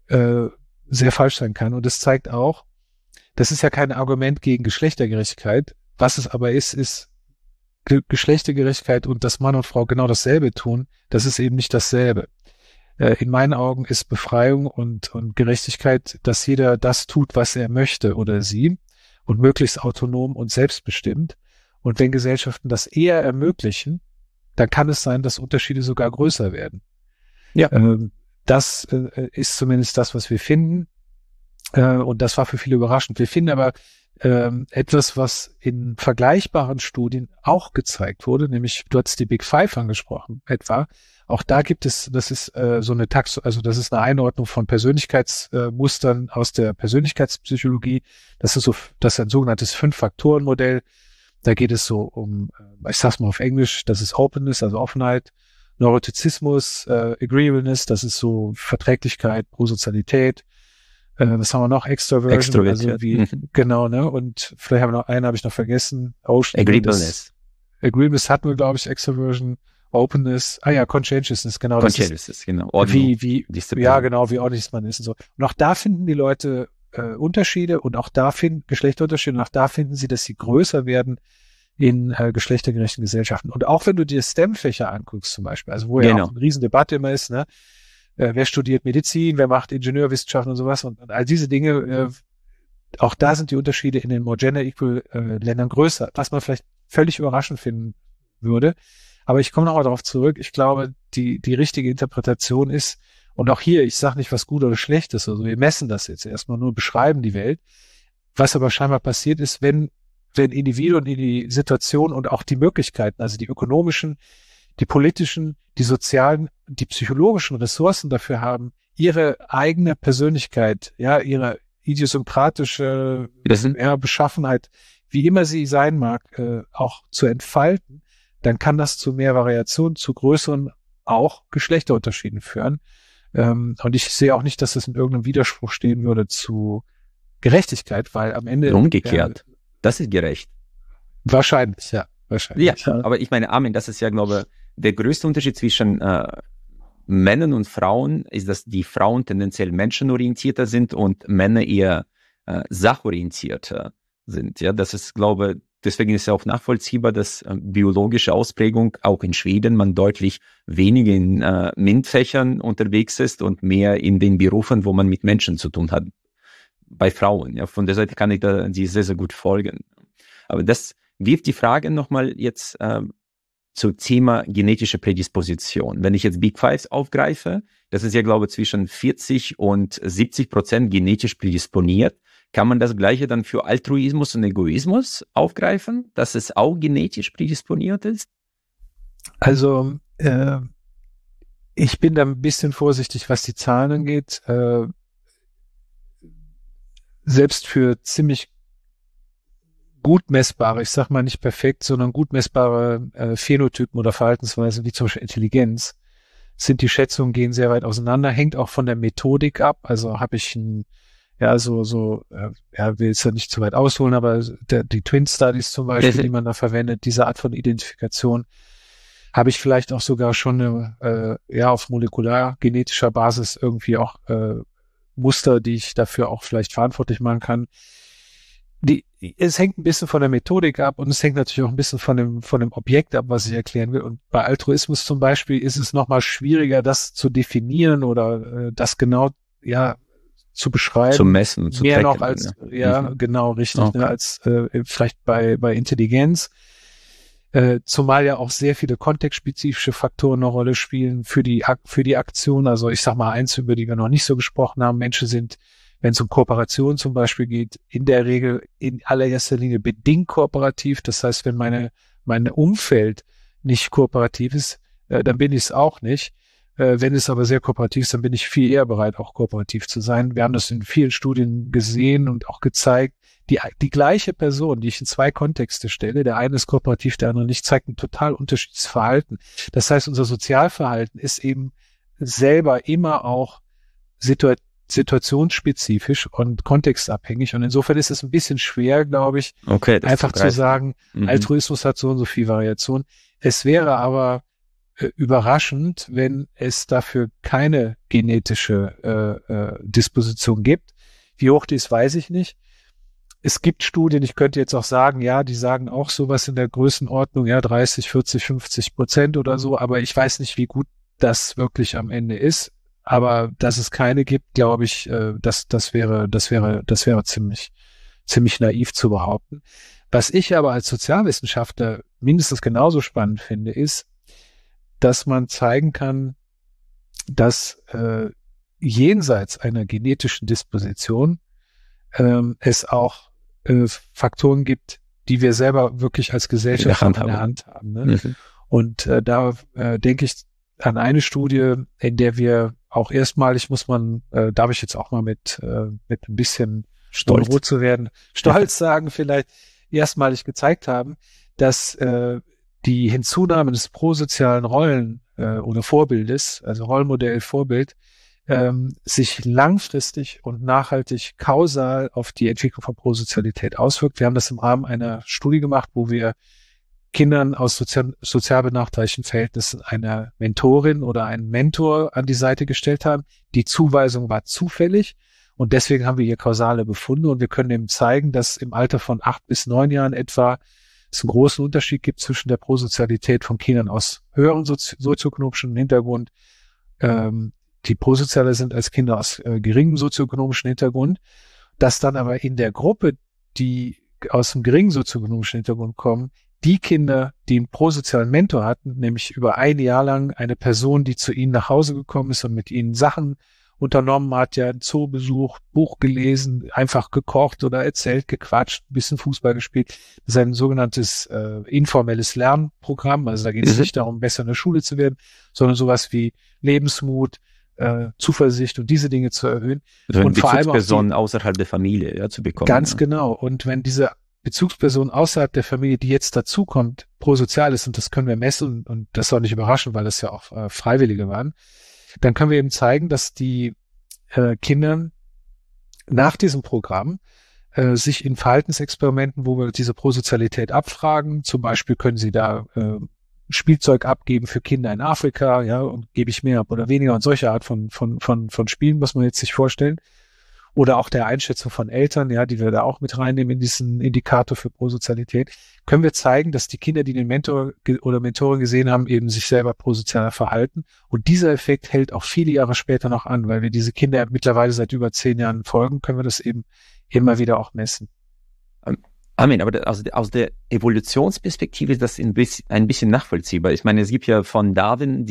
sehr falsch sein kann. Und das zeigt auch, das ist ja kein Argument gegen Geschlechtergerechtigkeit. Was es aber ist Geschlechtergerechtigkeit und dass Mann und Frau genau dasselbe tun, das ist eben nicht dasselbe. In meinen Augen ist Befreiung und Gerechtigkeit, dass jeder das tut, was er möchte oder sie und möglichst autonom und selbstbestimmt. Und wenn Gesellschaften das eher ermöglichen, dann kann es sein, dass Unterschiede sogar größer werden. Ja. Das ist zumindest das, was wir finden. Und das war für viele überraschend. Wir finden aber etwas, was in vergleichbaren Studien auch gezeigt wurde, nämlich du hast die Big Five angesprochen, etwa. Auch da gibt es, das ist das ist eine Einordnung von Persönlichkeitsmustern aus der Persönlichkeitspsychologie. Das ist ein sogenanntes 5-Faktoren-Modell. Da geht es so um, ich sag's mal auf Englisch, das ist Openness, also Offenheit, Neurotizismus, Agreeableness, das ist so Verträglichkeit, Prosozialität. Was haben wir noch? Extroversion, also genau, ne? Und vielleicht habe ich noch vergessen. Agreeableness. Agreeableness hatten wir, glaube ich, Extroversion, Openness, Conscientiousness, genau. Conscientiousness, genau. Wie ordentlich man ist und so. Und auch da finden die Leute Unterschiede und auch da Geschlechterunterschiede und auch da finden sie, dass sie größer werden in geschlechtergerechten Gesellschaften. Und auch wenn du dir STEM-Fächer anguckst zum Beispiel, also wo ja auch eine Riesendebatte immer ist, ne? Wer studiert Medizin, wer macht Ingenieurwissenschaften und sowas und all diese Dinge, auch da sind die Unterschiede in den more gender-equal Ländern größer, was man vielleicht völlig überraschend finden würde. Aber ich komme nochmal darauf zurück, ich glaube, die richtige Interpretation ist, und auch hier, ich sage nicht, was gut oder schlecht ist, also wir messen das jetzt erstmal nur, beschreiben die Welt. Was aber scheinbar passiert ist, wenn Individuen in die Situation und auch die Möglichkeiten, also die ökonomischen, die politischen, die sozialen, die psychologischen Ressourcen dafür haben, ihre eigene Persönlichkeit, ja, ihre idiosynkratische Beschaffenheit, wie immer sie sein mag, auch zu entfalten, dann kann das zu mehr Variationen, zu größeren auch Geschlechterunterschieden führen. Und ich sehe auch nicht, dass das in irgendeinem Widerspruch stehen würde zu Gerechtigkeit, weil am Ende... Umgekehrt. Das ist gerecht. Wahrscheinlich, ja. Wahrscheinlich. Ja, aber ich meine, Armin, das ist ja, glaube ich, der größte Unterschied zwischen Männern und Frauen ist, dass die Frauen tendenziell menschenorientierter sind und Männer eher sachorientierter sind. Ja, das ist, glaube ich, deswegen ist ja auch nachvollziehbar, dass biologische Ausprägung auch in Schweden man deutlich weniger in MINT-Fächern unterwegs ist und mehr in den Berufen, wo man mit Menschen zu tun hat. Bei Frauen. Ja, von der Seite kann ich da die sehr, sehr gut folgen. Aber das wirft die Frage nochmal jetzt zum Thema genetische Prädisposition. Wenn ich jetzt Big Fives aufgreife, das ist ja, glaube ich, zwischen 40% und 70% genetisch prädisponiert. Kann man das Gleiche dann für Altruismus und Egoismus aufgreifen, dass es auch genetisch prädisponiert ist? Also, ich bin da ein bisschen vorsichtig, was die Zahlen angeht. selbst für ziemlich gut messbare, ich sag mal nicht perfekt, sondern gut messbare Phänotypen oder Verhaltensweisen, wie zum Beispiel Intelligenz, gehen sehr weit auseinander, hängt auch von der Methodik ab. Also habe ich will es ja nicht zu weit ausholen, aber die Twin Studies zum Beispiel, die man da verwendet, diese Art von Identifikation, habe ich vielleicht auch sogar schon auf molekulargenetischer Basis irgendwie auch Muster, die ich dafür auch vielleicht verantwortlich machen kann. Es hängt ein bisschen von der Methodik ab und es hängt natürlich auch ein bisschen von dem Objekt ab, was ich erklären will. Und bei Altruismus zum Beispiel ist es nochmal schwieriger, das zu definieren oder das genau, zu beschreiben. Zu messen, zu mehr tracken, noch als, genau, richtig, okay. Als vielleicht bei Intelligenz. Zumal ja auch sehr viele kontextspezifische Faktoren eine Rolle spielen für die Aktion. Also ich sag mal eins, über die wir noch nicht so gesprochen haben. Menschen sind, wenn es um Kooperation zum Beispiel geht, in der Regel in allererster Linie bedingt kooperativ. Das heißt, wenn mein Umfeld nicht kooperativ ist, dann bin ich es auch nicht. Wenn es aber sehr kooperativ ist, dann bin ich viel eher bereit, auch kooperativ zu sein. Wir haben das in vielen Studien gesehen und auch gezeigt. Die gleiche Person, die ich in zwei Kontexte stelle, der eine ist kooperativ, der andere nicht, zeigt ein total unterschiedliches Verhalten. Das heißt, unser Sozialverhalten ist eben selber immer auch situationsspezifisch und kontextabhängig. Und insofern ist es ein bisschen schwer, glaube ich, einfach zu sagen, Altruismus hat so und so viel Variation. Es wäre aber überraschend, wenn es dafür keine genetische Disposition gibt. Wie hoch die ist, weiß ich nicht. Es gibt Studien, ich könnte jetzt auch sagen, die sagen auch sowas in der Größenordnung, 30, 40, 50% oder so, aber ich weiß nicht, wie gut das wirklich am Ende ist. Aber dass es keine gibt, glaube ich, das wäre ziemlich naiv zu behaupten. Was ich aber als Sozialwissenschaftler mindestens genauso spannend finde, ist, dass man zeigen kann, dass jenseits einer genetischen Disposition es auch Faktoren gibt, die wir selber wirklich als Gesellschaft in der Hand haben. Ne? Und da denke ich an eine Studie, in der wir auch erstmalig darf ich jetzt auch mal mit ein bisschen rot zu werden, stolz sagen vielleicht, erstmalig gezeigt haben, dass die Hinzunahme des prosozialen Rollen oder Vorbildes, also Rollmodell, Vorbild, sich langfristig und nachhaltig kausal auf die Entwicklung von Prosozialität auswirkt. Wir haben das im Rahmen einer Studie gemacht, wo wir Kindern aus sozial benachteiligten Verhältnissen eine Mentorin oder einen Mentor an die Seite gestellt haben. Die Zuweisung war zufällig und deswegen haben wir hier kausale Befunde und wir können eben zeigen, dass im Alter von 8 bis 9 Jahren etwa es einen großen Unterschied gibt zwischen der Prosozialität von Kindern aus höherem sozioökonomischen Hintergrund, die prosozialer sind als Kinder aus geringem sozioökonomischen Hintergrund, dass dann aber in der Gruppe, die aus dem geringen sozioökonomischen Hintergrund kommen, die Kinder, die einen prosozialen Mentor hatten, nämlich über ein Jahr lang eine Person, die zu ihnen nach Hause gekommen ist und mit ihnen Sachen unternommen hat, einen Zoo besucht, Buch gelesen, einfach gekocht oder erzählt, gequatscht, ein bisschen Fußball gespielt. Das ist ein sogenanntes informelles Lernprogramm. Also da geht es nicht darum, besser in der Schule zu werden, sondern sowas wie Lebensmut, Zuversicht und diese Dinge zu erhöhen. Also und vor allem Bezugspersonen außerhalb der Familie zu bekommen. Ganz genau. Und wenn diese Bezugsperson außerhalb der Familie, die jetzt dazukommt, prosozial ist, und das können wir messen, und das soll nicht überraschen, weil das ja auch Freiwillige waren, dann können wir eben zeigen, dass die Kindern nach diesem Programm sich in Verhaltensexperimenten, wo wir diese Prosozialität abfragen, zum Beispiel können sie da Spielzeug abgeben für Kinder in Afrika, und gebe ich mehr ab oder weniger und solche Art von Spielen muss man jetzt sich vorstellen. Oder auch der Einschätzung von Eltern, die wir da auch mit reinnehmen in diesen Indikator für Prosozialität, können wir zeigen, dass die Kinder, die den Mentor oder Mentorin gesehen haben, eben sich selber prosozialer verhalten. Und dieser Effekt hält auch viele Jahre später noch an, weil wir diese Kinder mittlerweile seit über 10 Jahren folgen, können wir das eben immer wieder auch messen. Amen, aber aus der Evolutionsperspektive ist das ein bisschen nachvollziehbar. Ich meine, es gibt ja von Darwin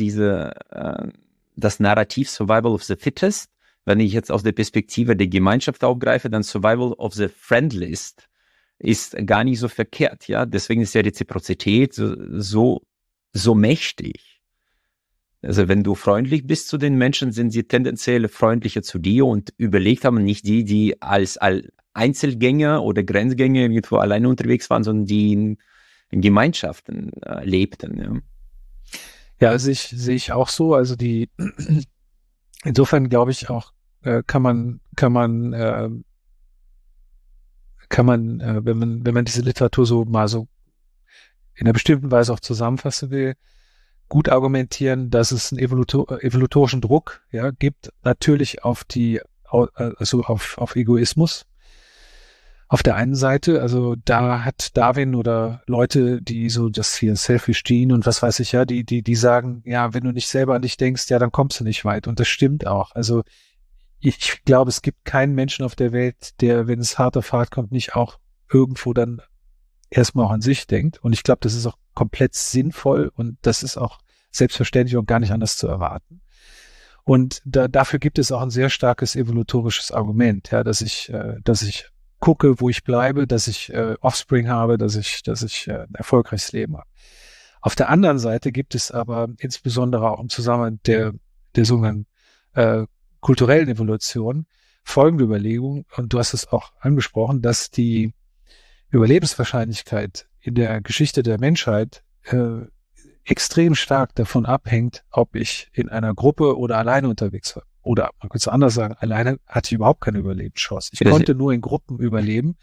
das Narrativ Survival of the Fittest. Wenn ich jetzt aus der Perspektive der Gemeinschaft aufgreife, dann Survival of the Friendliest ist gar nicht so verkehrt, Deswegen ist ja Reziprozität so mächtig. Also wenn du freundlich bist zu den Menschen, sind sie tendenziell freundlicher zu dir und überlegt haben nicht die als Einzelgänger oder Grenzgänger irgendwo alleine unterwegs waren, sondern die in Gemeinschaften lebten. Ja. Ja, sehe ich auch so. Also insofern glaube ich auch, kann man, wenn man diese Literatur so mal so in einer bestimmten Weise auch zusammenfassen will, gut argumentieren, dass es einen evolutorischen Druck, ja, gibt, natürlich auf Egoismus. Auf der einen Seite, also da hat Darwin oder Leute, die so das hier Selfish Gene und was weiß ich, ja, die sagen, ja, wenn du nicht selber an dich denkst, ja, dann kommst du nicht weit. Und das stimmt auch. Also ich glaube, es gibt keinen Menschen auf der Welt, der, wenn es hart auf hart kommt, nicht auch irgendwo dann erstmal auch an sich denkt. Und ich glaube, das ist auch komplett sinnvoll und das ist auch selbstverständlich und gar nicht anders zu erwarten. Und dafür gibt es auch ein sehr starkes evolutorisches Argument, ja, dass ich gucke, wo ich bleibe, dass ich Offspring habe, dass ich ein erfolgreiches Leben habe. Auf der anderen Seite gibt es aber insbesondere auch im Zusammenhang der sogenannten kulturellen Evolution folgende Überlegung, und du hast es auch angesprochen, dass die Überlebenswahrscheinlichkeit in der Geschichte der Menschheit extrem stark davon abhängt, ob ich in einer Gruppe oder alleine unterwegs war. Oder man könnte es anders sagen, alleine hatte ich überhaupt keine Überlebenschance. Ich konnte nur in Gruppen überleben.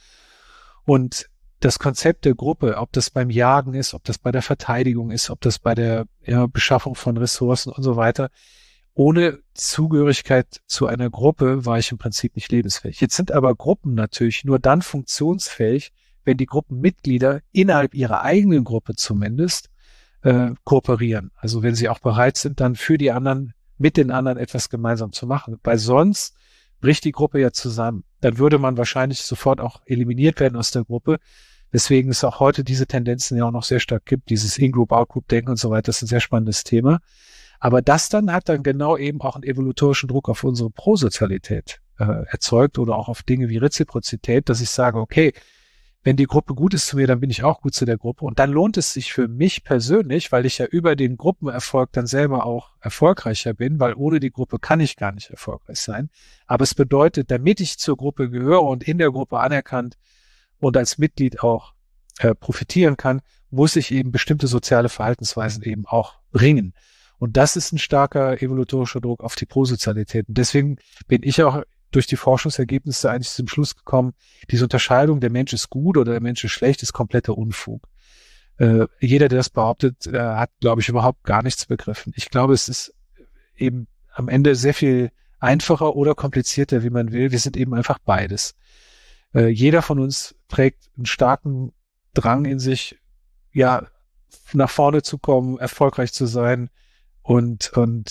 Und das Konzept der Gruppe, ob das beim Jagen ist, ob das bei der Verteidigung ist, ob das bei der Beschaffung von Ressourcen und so weiter, ohne Zugehörigkeit zu einer Gruppe war ich im Prinzip nicht lebensfähig. Jetzt sind aber Gruppen natürlich nur dann funktionsfähig, wenn die Gruppenmitglieder innerhalb ihrer eigenen Gruppe zumindest kooperieren. Also wenn sie auch bereit sind, dann für die anderen, mit den anderen etwas gemeinsam zu machen. Weil sonst bricht die Gruppe ja zusammen. Dann würde man wahrscheinlich sofort auch eliminiert werden aus der Gruppe. Deswegen es auch heute diese Tendenzen ja auch noch sehr stark gibt, dieses In-Group, Out-Group-Denken und so weiter. Das ist ein sehr spannendes Thema. Aber das dann hat dann genau eben auch einen evolutorischen Druck auf unsere Prosozialität erzeugt oder auch auf Dinge wie Reziprozität, dass ich sage, okay, wenn die Gruppe gut ist zu mir, dann bin ich auch gut zu der Gruppe. Und dann lohnt es sich für mich persönlich, weil ich ja über den Gruppenerfolg dann selber auch erfolgreicher bin, weil ohne die Gruppe kann ich gar nicht erfolgreich sein. Aber es bedeutet, damit ich zur Gruppe gehöre und in der Gruppe anerkannt und als Mitglied auch profitieren kann, muss ich eben bestimmte soziale Verhaltensweisen eben auch bringen. Und das ist ein starker evolutorischer Druck auf die Prosozialität. Und deswegen bin ich auch durch die Forschungsergebnisse eigentlich zum Schluss gekommen, diese Unterscheidung, der Mensch ist gut oder der Mensch ist schlecht, ist kompletter Unfug. Jeder, der das behauptet, hat, glaube ich, überhaupt gar nichts begriffen. Ich glaube, es ist eben am Ende sehr viel einfacher oder komplizierter, wie man will. Wir sind eben einfach beides. Jeder von uns trägt einen starken Drang in sich, ja, nach vorne zu kommen, erfolgreich zu sein und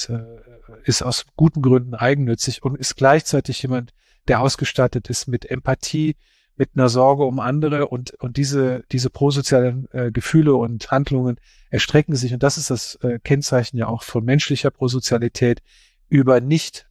ist aus guten Gründen eigennützig und ist gleichzeitig jemand, der ausgestattet ist mit Empathie, mit einer Sorge um andere und diese prosozialen Gefühle und Handlungen erstrecken sich, und das ist das Kennzeichen ja auch von menschlicher Prosozialität, über nicht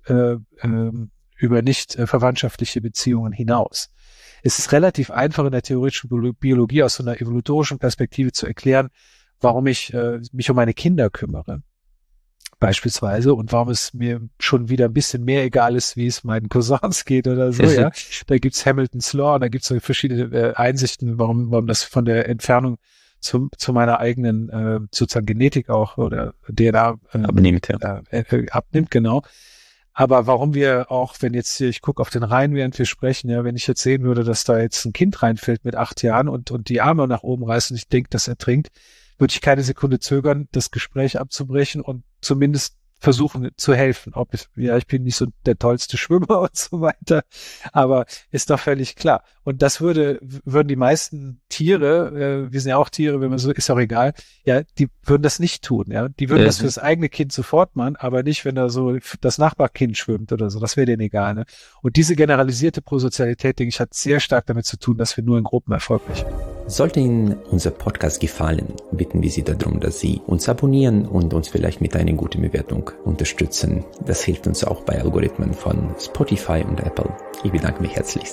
verwandtschaftliche Beziehungen hinaus. Es ist relativ einfach in der theoretischen Biologie aus so einer evolutorischen Perspektive zu erklären, warum ich mich um meine Kinder kümmere. Beispielsweise, und warum es mir schon wieder ein bisschen mehr egal ist, wie es meinen Cousins geht oder so, ja. Da gibt's Hamilton's Law, da gibt's so verschiedene Einsichten, warum das von der Entfernung zu meiner eigenen sozusagen Genetik auch oder DNA abnimmt, ja. Abnimmt, genau. Aber warum wir auch, wenn jetzt hier, ich gucke auf den Rhein, während wir sprechen, ja, wenn ich jetzt sehen würde, dass da jetzt ein Kind reinfällt mit 8 Jahren und die Arme nach oben reißt und ich denke, das ertrinkt, würde ich keine Sekunde zögern, das Gespräch abzubrechen und zumindest versuchen zu helfen. Ich bin nicht so der tollste Schwimmer und so weiter, aber ist doch völlig klar. Und das würden die meisten Tiere, wir sind ja auch Tiere, wenn man so, ist auch egal, ja, die würden das nicht tun, ja. Die würden das für das eigene Kind sofort machen, aber nicht, wenn da so das Nachbarkind schwimmt oder so. Das wäre denen egal, ne? Und diese generalisierte Prosozialität, denke ich, hat sehr stark damit zu tun, dass wir nur in Gruppen erfolgreich sind. Sollte Ihnen unser Podcast gefallen, bitten wir Sie darum, dass Sie uns abonnieren und uns vielleicht mit einer guten Bewertung unterstützen. Das hilft uns auch bei Algorithmen von Spotify und Apple. Ich bedanke mich herzlichst.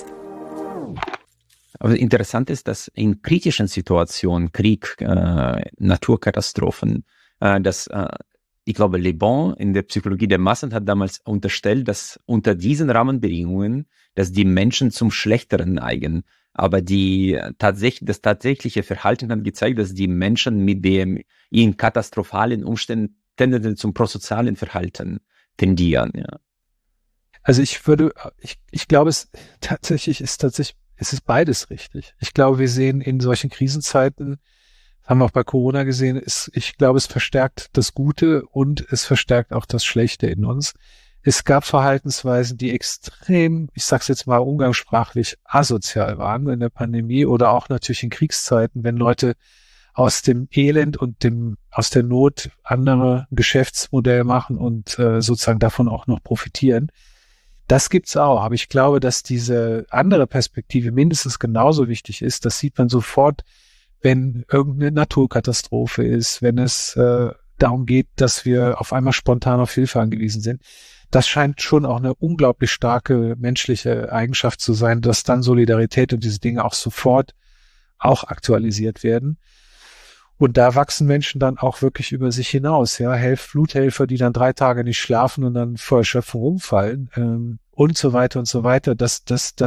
Aber interessant ist, dass in kritischen Situationen, Krieg, Naturkatastrophen, dass ich glaube, Le Bon in der Psychologie der Massen hat damals unterstellt, dass unter diesen Rahmenbedingungen, dass die Menschen zum Schlechteren neigen. Aber das tatsächliche Verhalten hat gezeigt, dass die Menschen mit dem in katastrophalen Umständen tendenziell zum prosozialen Verhalten tendieren. Ja. Also ich glaube, es ist beides richtig. Ich glaube, wir sehen in solchen Krisenzeiten, haben wir auch bei Corona gesehen, ich glaube, es verstärkt das Gute und es verstärkt auch das Schlechte in uns. Es gab Verhaltensweisen, die extrem, ich sag's jetzt mal umgangssprachlich, asozial waren in der Pandemie oder auch natürlich in Kriegszeiten, wenn Leute aus dem Elend und aus der Not andere Geschäftsmodelle machen und sozusagen davon auch noch profitieren. Das gibt's auch, aber ich glaube, dass diese andere Perspektive mindestens genauso wichtig ist. Das sieht man sofort, wenn irgendeine Naturkatastrophe ist, wenn es darum geht, dass wir auf einmal spontan auf Hilfe angewiesen sind. Das scheint schon auch eine unglaublich starke menschliche Eigenschaft zu sein, dass dann Solidarität und diese Dinge auch sofort auch aktualisiert werden. Und da wachsen Menschen dann auch wirklich über sich hinaus. Ja, Fluthelfer, die dann 3 Tage nicht schlafen und dann vor Erschöpfung umfallen und so weiter und so weiter. Das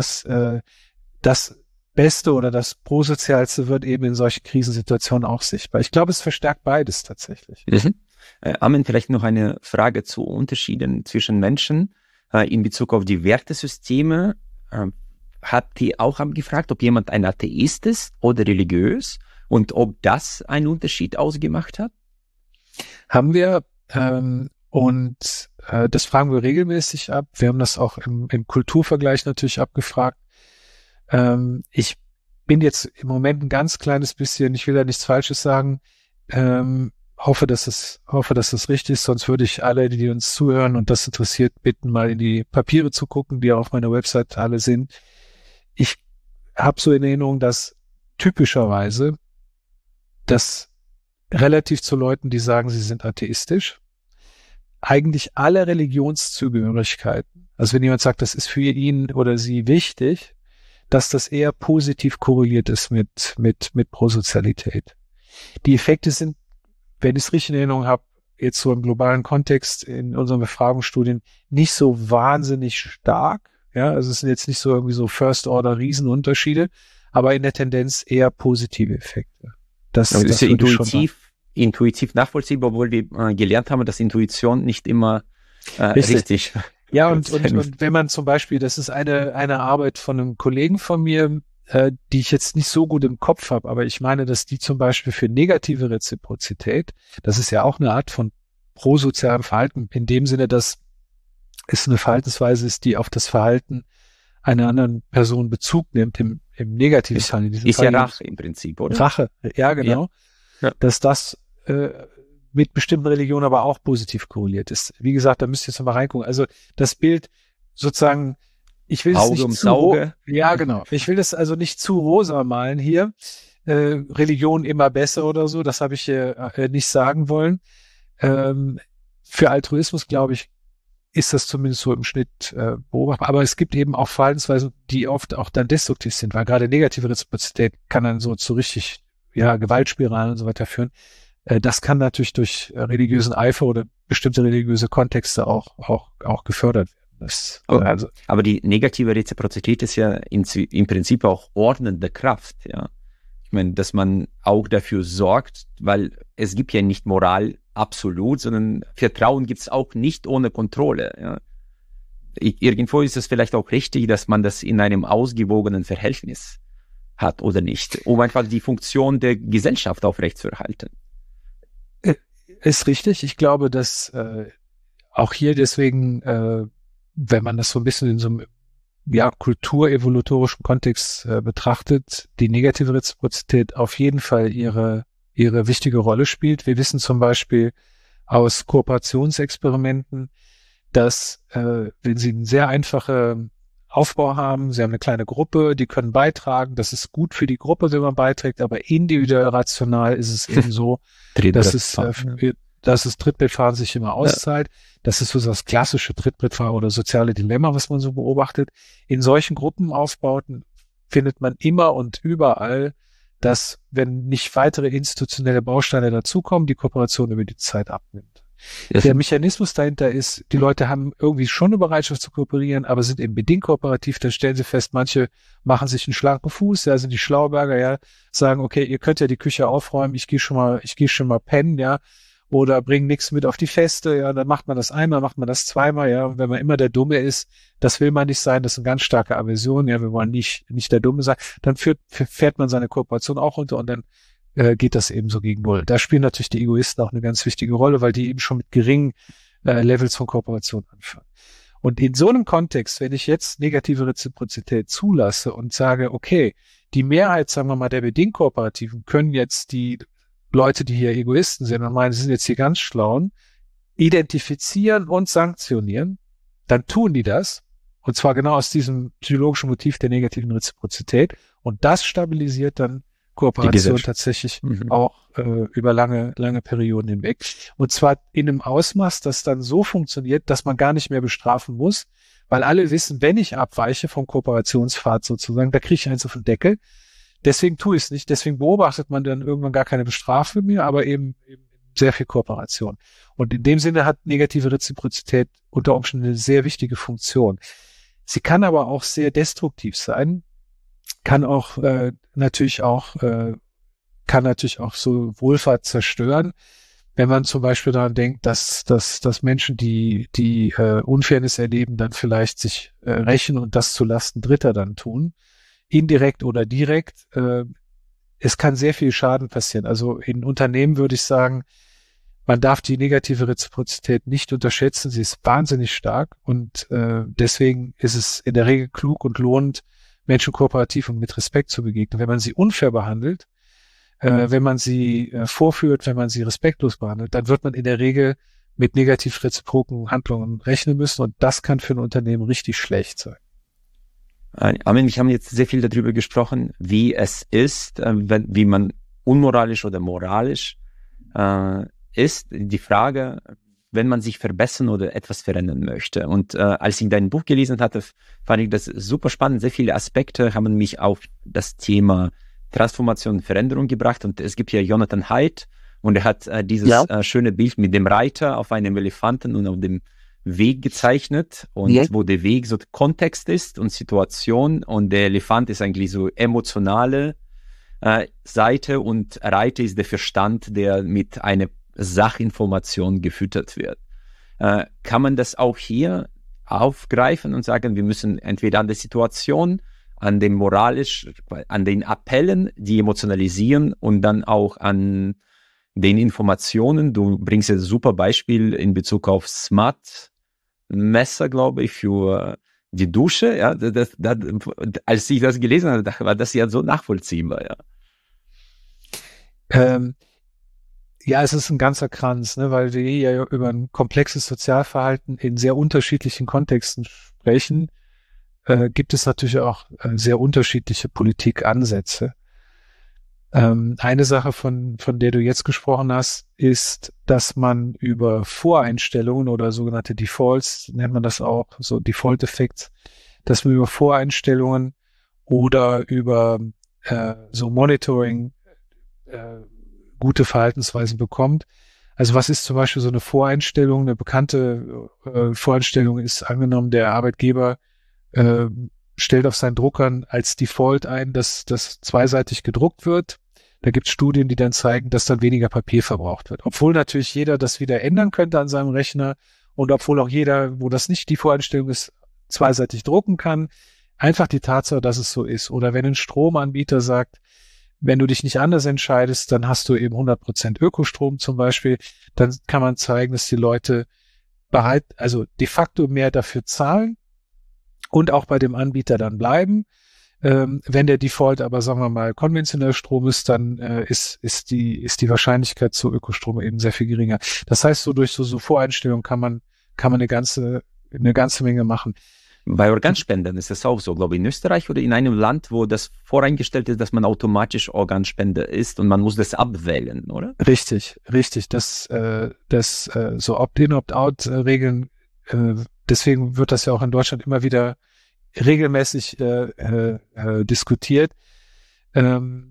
Beste oder das Prosozialste wird eben in solchen Krisensituationen auch sichtbar. Ich glaube, es verstärkt beides tatsächlich. Mhm. Armin, vielleicht noch eine Frage zu Unterschieden zwischen Menschen in Bezug auf die Wertesysteme. Hat die auch gefragt, ob jemand ein Atheist ist oder religiös und ob das einen Unterschied ausgemacht hat? Haben wir und das fragen wir regelmäßig ab. Wir haben das auch im Kulturvergleich natürlich abgefragt. Ich bin jetzt im Moment ein ganz kleines bisschen, ich will da nichts Falsches sagen, hoffe, dass es richtig ist, sonst würde ich alle, die uns zuhören und das interessiert, bitten, mal in die Papiere zu gucken, die auf meiner Website alle sind. Ich habe so in Erinnerung, dass typischerweise das relativ zu Leuten, die sagen, sie sind atheistisch, eigentlich alle Religionszugehörigkeiten, also wenn jemand sagt, das ist für ihn oder sie wichtig, dass das eher positiv korreliert ist mit Prosozialität. Die Effekte sind, wenn ich es richtig in Erinnerung habe, jetzt so im globalen Kontext in unseren Befragungsstudien nicht so wahnsinnig stark. Ja, also es sind jetzt nicht so irgendwie so First-Order-Riesenunterschiede, aber in der Tendenz eher positive Effekte. Das ist ja intuitiv nachvollziehbar, obwohl wir gelernt haben, dass Intuition nicht immer richtig. Ja, und wenn man zum Beispiel, das ist eine Arbeit von einem Kollegen von mir, die ich jetzt nicht so gut im Kopf habe, aber ich meine, dass die zum Beispiel für negative Reziprozität, das ist ja auch eine Art von prosozialem Verhalten, in dem Sinne, dass es eine Verhaltensweise ist, die auf das Verhalten einer anderen Person Bezug nimmt, im negativen Fall. In diesem ist Fall ja Rache im Prinzip, oder? Rache, ja, genau. Ja. Dass das mit bestimmten Religionen aber auch positiv korreliert ist. Wie gesagt, da müsst ihr jetzt mal reingucken. Also das Bild sozusagen, ich will Auge es nicht Auge. Ja, genau. Ich will das also nicht zu rosa malen hier. Religion immer besser oder so, das habe ich nicht sagen wollen. Für Altruismus, glaube ich, ist das zumindest so im Schnitt beobachtbar. Aber es gibt eben auch Verhaltensweisen, die oft auch dann destruktiv sind, weil gerade negative Reziprozität kann dann so zu richtig Gewaltspiralen und so weiter führen. Das kann natürlich durch religiösen Eifer oder bestimmte religiöse Kontexte auch gefördert werden. Aber die negative Reziprozität ist ja im Prinzip auch ordnende Kraft, ja. Ich meine, dass man auch dafür sorgt, weil es gibt ja nicht Moral absolut, sondern Vertrauen gibt es auch nicht ohne Kontrolle, ja. Irgendwo ist es vielleicht auch richtig, dass man das in einem ausgewogenen Verhältnis hat oder nicht, um einfach die Funktion der Gesellschaft aufrechtzuerhalten. Ist richtig. Ich glaube, dass auch hier deswegen, wenn man das so ein bisschen in so einem kulturevolutorischen Kontext betrachtet, die negative Reziprozität auf jeden Fall ihre wichtige Rolle spielt. Wir wissen zum Beispiel aus Kooperationsexperimenten, dass wenn Sie einen sehr einfachen Aufbau haben, Sie haben eine kleine Gruppe, die können beitragen, das ist gut für die Gruppe, wenn man beiträgt, aber individuell rational ist es eben so, dass es Trittbrettfahren sich immer auszahlt. Ja. Das ist so das klassische Trittbrettfahren oder soziale Dilemma, was man so beobachtet. In solchen Gruppenaufbauten findet man immer und überall, dass, wenn nicht weitere institutionelle Bausteine dazukommen, die Kooperation über die Zeit abnimmt. Der Mechanismus dahinter ist, die Leute haben irgendwie schon eine Bereitschaft zu kooperieren, aber sind eben bedingt kooperativ. Da stellen sie fest, manche machen sich einen schlanken Fuß, ja, sind die Schlauberger, ja, sagen, okay, ihr könnt ja die Küche aufräumen, ich gehe schon mal pennen, ja, oder bringen nichts mit auf die Feste, ja, dann macht man das einmal, macht man das zweimal, ja, und wenn man immer der Dumme ist, das will man nicht sein, das ist eine ganz starke Aversion, ja, wir wollen nicht der Dumme sein, dann fährt man seine Kooperation auch runter und dann geht das eben so gegen Null. Da spielen natürlich die Egoisten auch eine ganz wichtige Rolle, weil die eben schon mit geringen Levels von Kooperation anfangen. Und in so einem Kontext, wenn ich jetzt negative Reziprozität zulasse und sage, okay, die Mehrheit, sagen wir mal, der bedingt Kooperativen können jetzt die Leute, die hier Egoisten sind und meinen, sie sind jetzt hier ganz Schlauen, identifizieren und sanktionieren, dann tun die das. Und zwar genau aus diesem psychologischen Motiv der negativen Reziprozität. Und das stabilisiert dann Kooperation tatsächlich auch über lange Perioden hinweg. Und zwar in einem Ausmaß, das dann so funktioniert, dass man gar nicht mehr bestrafen muss, weil alle wissen, wenn ich abweiche vom Kooperationspfad sozusagen, da kriege ich eins auf den Deckel. Deswegen tue ich es nicht. Deswegen beobachtet man dann irgendwann gar keine Bestrafung mehr, aber eben sehr viel Kooperation. Und in dem Sinne hat negative Reziprozität unter Umständen eine sehr wichtige Funktion. Sie kann aber auch sehr destruktiv sein, kann natürlich auch so Wohlfahrt zerstören, wenn man zum Beispiel daran denkt, dass Menschen, die Unfairness erleben, dann vielleicht sich rächen und das zu Lasten Dritter dann tun, indirekt oder direkt. Es kann sehr viel Schaden passieren. Also in Unternehmen würde ich sagen, man darf die negative Reziprozität nicht unterschätzen. Sie ist wahnsinnig stark und deswegen ist es in der Regel klug und lohnend, Menschen kooperativ und mit Respekt zu begegnen. Wenn man sie unfair behandelt, wenn man sie vorführt, wenn man sie respektlos behandelt, dann wird man in der Regel mit negativ reziproken Handlungen rechnen müssen und das kann für ein Unternehmen richtig schlecht sein. Armin, wir haben jetzt sehr viel darüber gesprochen, wie es ist, wie man unmoralisch oder moralisch ist. Die Frage, wenn man sich verbessern oder etwas verändern möchte. Und als ich dein Buch gelesen hatte, fand ich das super spannend. Sehr viele Aspekte haben mich auf das Thema Transformation und Veränderung gebracht. Und es gibt ja Jonathan Haidt und er hat dieses schöne Bild mit dem Reiter auf einem Elefanten und auf dem Weg gezeichnet und wo der Weg so Kontext ist und Situation und der Elefant ist eigentlich so emotionale Seite und Reiter ist der Verstand, der mit einer Sachinformation gefüttert wird. Kann man das auch hier aufgreifen und sagen, wir müssen entweder an der Situation, an den Appellen, die emotionalisieren und dann auch an den Informationen. Du bringst ja ein super Beispiel in Bezug auf Smart Messer, glaube ich, für die Dusche. Ja, als ich das gelesen habe, war das ja so nachvollziehbar. Ja. Ja, es ist ein ganzer Kranz, ne, weil wir ja über ein komplexes Sozialverhalten in sehr unterschiedlichen Kontexten sprechen, gibt es natürlich auch sehr unterschiedliche Politikansätze. Eine Sache, von der du jetzt gesprochen hast, ist, dass man über Voreinstellungen oder sogenannte Defaults, nennt man das auch, so Default-Effekte, dass man über Voreinstellungen oder über so Monitoring gute Verhaltensweisen bekommt. Also was ist zum Beispiel so eine Voreinstellung? Eine bekannte Voreinstellung ist angenommen, der Arbeitgeber stellt auf seinen Druckern als Default ein, dass das zweiseitig gedruckt wird. Da gibt es Studien, die dann zeigen, dass dann weniger Papier verbraucht wird. Obwohl natürlich jeder das wieder ändern könnte an seinem Rechner und obwohl auch jeder, wo das nicht die Voreinstellung ist, zweiseitig drucken kann. Einfach die Tatsache, dass es so ist. Oder wenn ein Stromanbieter sagt, wenn du dich nicht anders entscheidest, dann hast du eben 100% Ökostrom zum Beispiel, dann kann man zeigen, dass die Leute also de facto mehr dafür zahlen und auch bei dem Anbieter dann bleiben. Wenn der Default aber, sagen wir mal, konventionell Strom ist, dann ist die Wahrscheinlichkeit zu Ökostrom eben sehr viel geringer. Das heißt, so durch so Voreinstellungen kann man eine ganze Menge machen. Bei Organspendern ist es auch so, glaube ich, in Österreich oder in einem Land, wo das voreingestellt ist, dass man automatisch Organspender ist und man muss das abwählen, oder? Richtig. Das so Opt-in, Opt-out-Regeln, deswegen wird das ja auch in Deutschland immer wieder regelmäßig diskutiert.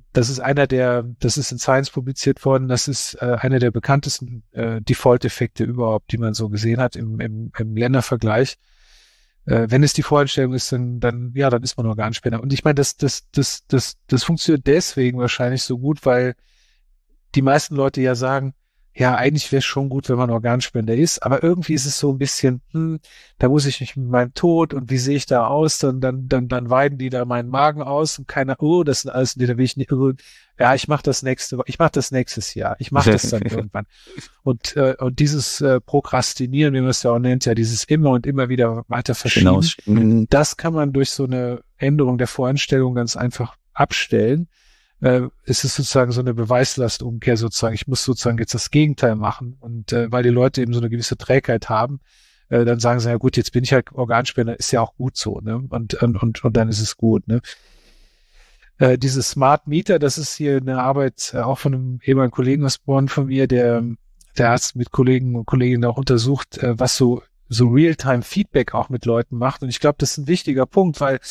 das ist in Science publiziert worden, das ist einer der bekanntesten Default-Effekte überhaupt, die man so gesehen hat im Ländervergleich. Wenn es die Voreinstellung ist, dann ist man Organspender. Und ich meine, das funktioniert deswegen wahrscheinlich so gut, weil die meisten Leute ja sagen, ja, eigentlich wäre es schon gut, wenn man Organspender ist, aber irgendwie ist es so ein bisschen, da muss ich nicht mit meinem Tod und wie sehe ich da aus, dann weiden die da meinen Magen aus und keiner, das sind alles, da will ich nicht, ja, ich mache das nächstes Jahr, ich mache das dann irgendwann. Und dieses Prokrastinieren, wie man es ja auch nennt, ja, dieses immer und immer wieder weiter verschieben, das kann man durch so eine Änderung der Voreinstellung ganz einfach abstellen. Es ist sozusagen so eine Beweislastumkehr sozusagen. Ich muss sozusagen jetzt das Gegenteil machen. Und weil die Leute eben so eine gewisse Trägheit haben, dann sagen sie, ja gut, jetzt bin ich halt Organspender, ist ja auch gut so, ne? Und dann ist es gut, ne? Dieses Smart Meter, das ist hier eine Arbeit auch von einem ehemaligen Kollegen aus Bonn von mir, der Arzt mit Kollegen und Kolleginnen auch untersucht, was so Real-Time-Feedback auch mit Leuten macht. Und ich glaube, das ist ein wichtiger Punkt, weil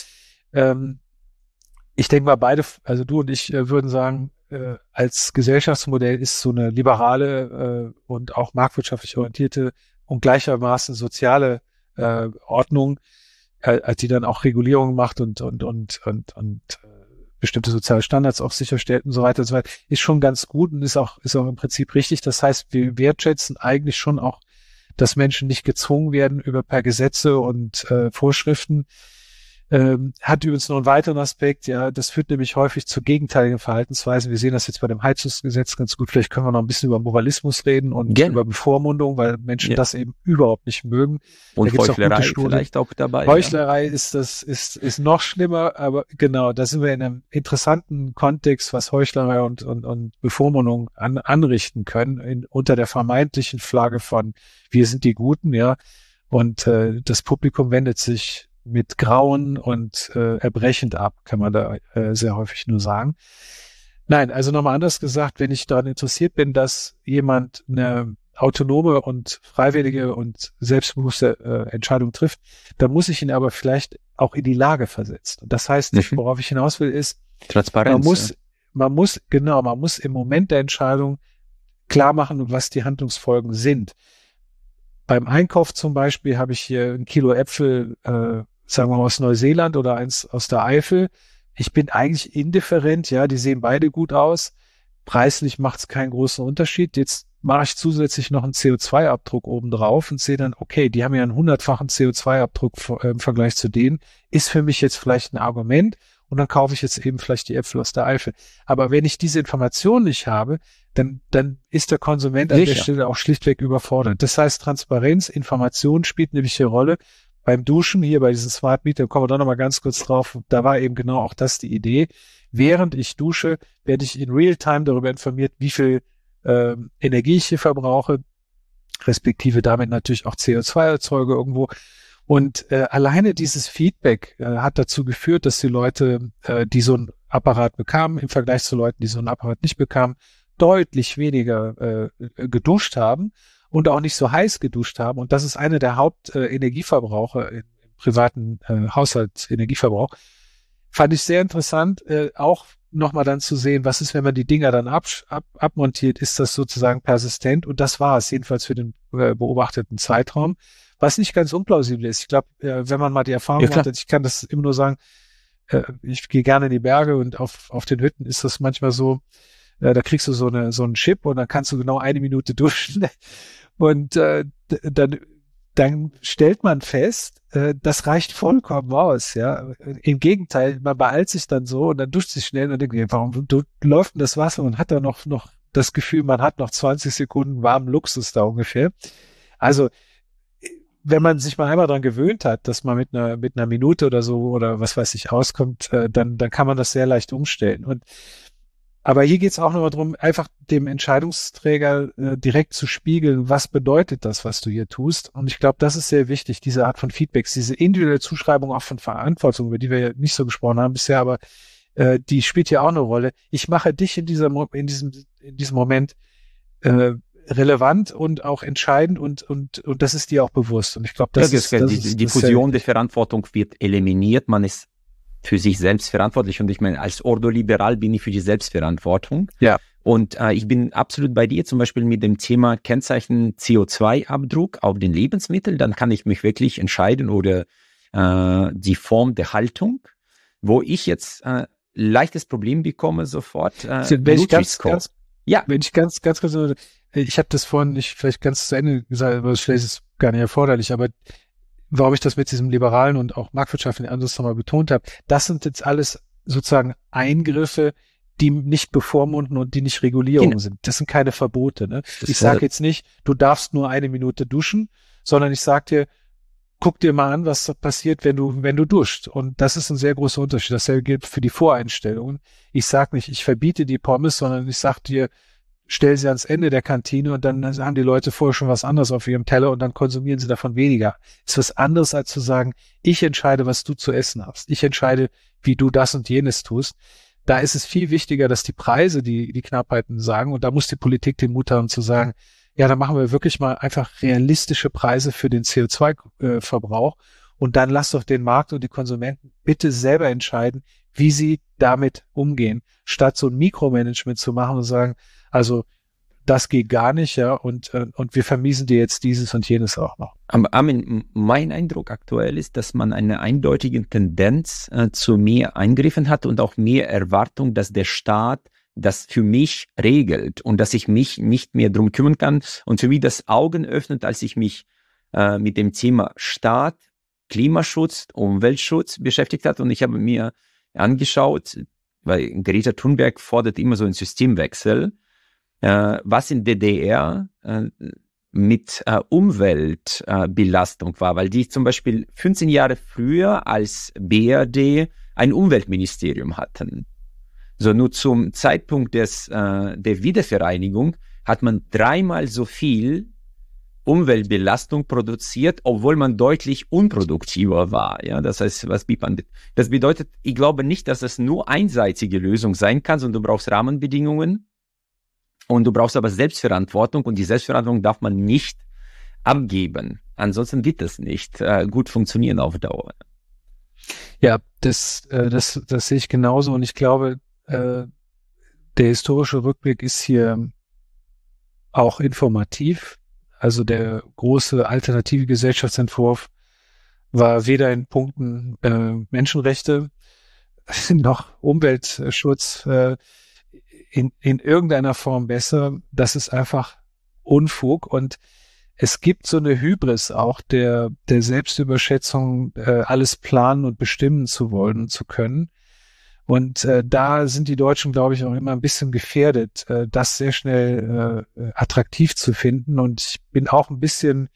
ich denke mal, beide, also du und ich, würden sagen, als Gesellschaftsmodell ist so eine liberale und auch marktwirtschaftlich orientierte und gleichermaßen soziale Ordnung, die dann auch Regulierungen macht und bestimmte soziale Standards auch sicherstellt und so weiter und so weiter, ist schon ganz gut und ist auch im Prinzip richtig. Das heißt, wir wertschätzen eigentlich schon auch, dass Menschen nicht gezwungen werden per Gesetze und Vorschriften. Hat übrigens noch einen weiteren Aspekt, ja, das führt nämlich häufig zu gegenteiligen Verhaltensweisen. Wir sehen das jetzt bei dem Heizungsgesetz ganz gut. Vielleicht können wir noch ein bisschen über Moralismus reden und über Bevormundung, weil Menschen das eben überhaupt nicht mögen. Und Heuchlerei vielleicht auch dabei. Heuchlerei ist noch schlimmer, aber genau, da sind wir in einem interessanten Kontext, was Heuchlerei und Bevormundung anrichten können, unter der vermeintlichen Flagge von wir sind die Guten, ja. Und das Publikum wendet sich mit Grauen und erbrechend ab, kann man da sehr häufig nur sagen. Nein, also nochmal anders gesagt, wenn ich daran interessiert bin, dass jemand eine autonome und freiwillige und selbstbewusste Entscheidung trifft, dann muss ich ihn aber vielleicht auch in die Lage versetzen. Und das heißt, worauf ich hinaus will, ist, Transparenz. Man muss im Moment der Entscheidung klar machen, was die Handlungsfolgen sind. Beim Einkauf zum Beispiel habe ich hier 1 Kilo Äpfel, sagen wir mal aus Neuseeland oder eins aus der Eifel. Ich bin eigentlich indifferent, ja, die sehen beide gut aus. Preislich macht es keinen großen Unterschied. Jetzt mache ich zusätzlich noch einen CO2-Abdruck obendrauf und sehe dann, okay, die haben ja einen 100-fachen CO2-Abdruck im Vergleich zu denen. Ist für mich jetzt vielleicht ein Argument und dann kaufe ich jetzt eben vielleicht die Äpfel aus der Eifel. Aber wenn ich diese Information nicht habe, dann ist der Konsument an der Stelle auch schlichtweg überfordert. Das heißt, Transparenz, Information spielt eine wichtige Rolle. Beim Duschen hier bei diesem Smart Meter, kommen wir da noch mal ganz kurz drauf, da war eben genau auch das die Idee. Während ich dusche, werde ich in Realtime darüber informiert, wie viel Energie ich hier verbrauche, respektive damit natürlich auch CO2 erzeuge irgendwo. Und alleine dieses Feedback hat dazu geführt, dass die Leute, die so einen Apparat bekamen, im Vergleich zu Leuten, die so einen Apparat nicht bekamen, deutlich weniger geduscht haben und auch nicht so heiß geduscht haben. Und das ist eine der Hauptenergieverbraucher im privaten Haushaltsenergieverbrauch. Fand ich sehr interessant, auch nochmal dann zu sehen, was ist, wenn man die Dinger dann abmontiert, ist das sozusagen persistent? Und das war es, jedenfalls für den beobachteten Zeitraum, was nicht ganz unplausibel ist. Ich glaube, wenn man mal die Erfahrung macht, ich kann das immer nur sagen, ich gehe gerne in die Berge und auf den Hütten ist das manchmal so, da kriegst du so einen Chip und dann kannst du genau 1 Minute duschen. Und dann stellt man fest, das reicht vollkommen aus, ja. Im Gegenteil, man beeilt sich dann so und dann duscht sich schnell und denkt, warum läuft denn das Wasser? Und hat da noch das Gefühl, man hat noch 20 Sekunden warmen Luxus da ungefähr. Also, wenn man sich mal einmal dran gewöhnt hat, dass man mit einer Minute oder so oder was weiß ich auskommt, dann kann man das sehr leicht umstellen. Aber hier geht es auch nochmal darum, einfach dem Entscheidungsträger direkt zu spiegeln, was bedeutet das, was du hier tust. Und ich glaube, das ist sehr wichtig, diese Art von Feedbacks, diese individuelle Zuschreibung auch von Verantwortung, über die wir ja nicht so gesprochen haben bisher, aber die spielt hier auch eine Rolle. Ich mache dich in diesem Moment relevant und auch entscheidend und das ist dir auch bewusst. Und ich glaube, die Fusion der Verantwortung wird eliminiert. Man ist für sich selbst verantwortlich. Und ich meine, als Ordoliberal bin ich für die Selbstverantwortung. Ja. Und ich bin absolut bei dir, zum Beispiel mit dem Thema Kennzeichen CO2-Abdruck auf den Lebensmitteln. Dann kann ich mich wirklich entscheiden oder die Form der Haltung, wo ich jetzt leichtes Problem bekomme sofort. Wenn ich ganz kurz, ich habe das vorhin nicht vielleicht ganz zu Ende gesagt, aber vielleicht ist es gar nicht erforderlich, aber warum ich das mit diesem liberalen und auch marktwirtschaftlichen Ansatz nochmal betont habe, das sind jetzt alles sozusagen Eingriffe, die nicht bevormunden und die nicht Regulierungen sind. Das sind keine Verbote. Ne? Ich sage jetzt nicht, du darfst nur 1 Minute duschen, sondern ich sage dir, guck dir mal an, was passiert, wenn du duscht. Und das ist ein sehr großer Unterschied. Dasselbe gilt für die Voreinstellungen. Ich sage nicht, ich verbiete die Pommes, sondern ich sage dir, stell sie ans Ende der Kantine und dann haben die Leute vorher schon was anderes auf ihrem Teller und dann konsumieren sie davon weniger. Ist was anderes als zu sagen, ich entscheide, was du zu essen hast. Ich entscheide, wie du das und jenes tust. Da ist es viel wichtiger, dass die Preise die Knappheiten sagen und da muss die Politik den Mut haben zu sagen, ja, dann machen wir wirklich mal einfach realistische Preise für den CO2-Verbrauch und dann lass doch den Markt und die Konsumenten bitte selber entscheiden, wie sie damit umgehen, statt so ein Mikromanagement zu machen und sagen, also das geht gar nicht, ja, und wir vermiesen dir jetzt dieses und jenes auch noch. Armin, mein Eindruck aktuell ist, dass man eine eindeutige Tendenz zu mehr Eingriffen hat und auch mehr Erwartung, dass der Staat das für mich regelt und dass ich mich nicht mehr drum kümmern kann und für mich das Augen öffnet, als ich mich mit dem Thema Staat, Klimaschutz, Umweltschutz beschäftigt hat und ich habe mir angeschaut, weil Greta Thunberg fordert immer so einen Systemwechsel, was in DDR mit Umweltbelastung war, weil die zum Beispiel 15 Jahre früher als BRD ein Umweltministerium hatten. So nur zum Zeitpunkt der Wiedervereinigung hat man 3-mal so viel Umweltbelastung produziert, obwohl man deutlich unproduktiver war. Ja, das heißt, das bedeutet, ich glaube nicht, dass es nur einseitige Lösung sein kann, sondern du brauchst Rahmenbedingungen und du brauchst aber Selbstverantwortung und die Selbstverantwortung darf man nicht abgeben. Ansonsten wird das nicht gut funktionieren auf Dauer. Ja, das sehe ich genauso und ich glaube, der historische Rückblick ist hier auch informativ. Also der große alternative Gesellschaftsentwurf war weder in Punkten Menschenrechte noch Umweltschutz in irgendeiner Form besser. Das ist einfach Unfug und es gibt so eine Hybris auch der Selbstüberschätzung, alles planen und bestimmen zu wollen und zu können. Und da sind die Deutschen, glaube ich, auch immer ein bisschen gefährdet, das sehr schnell attraktiv zu finden. Und ich bin auch ein bisschen,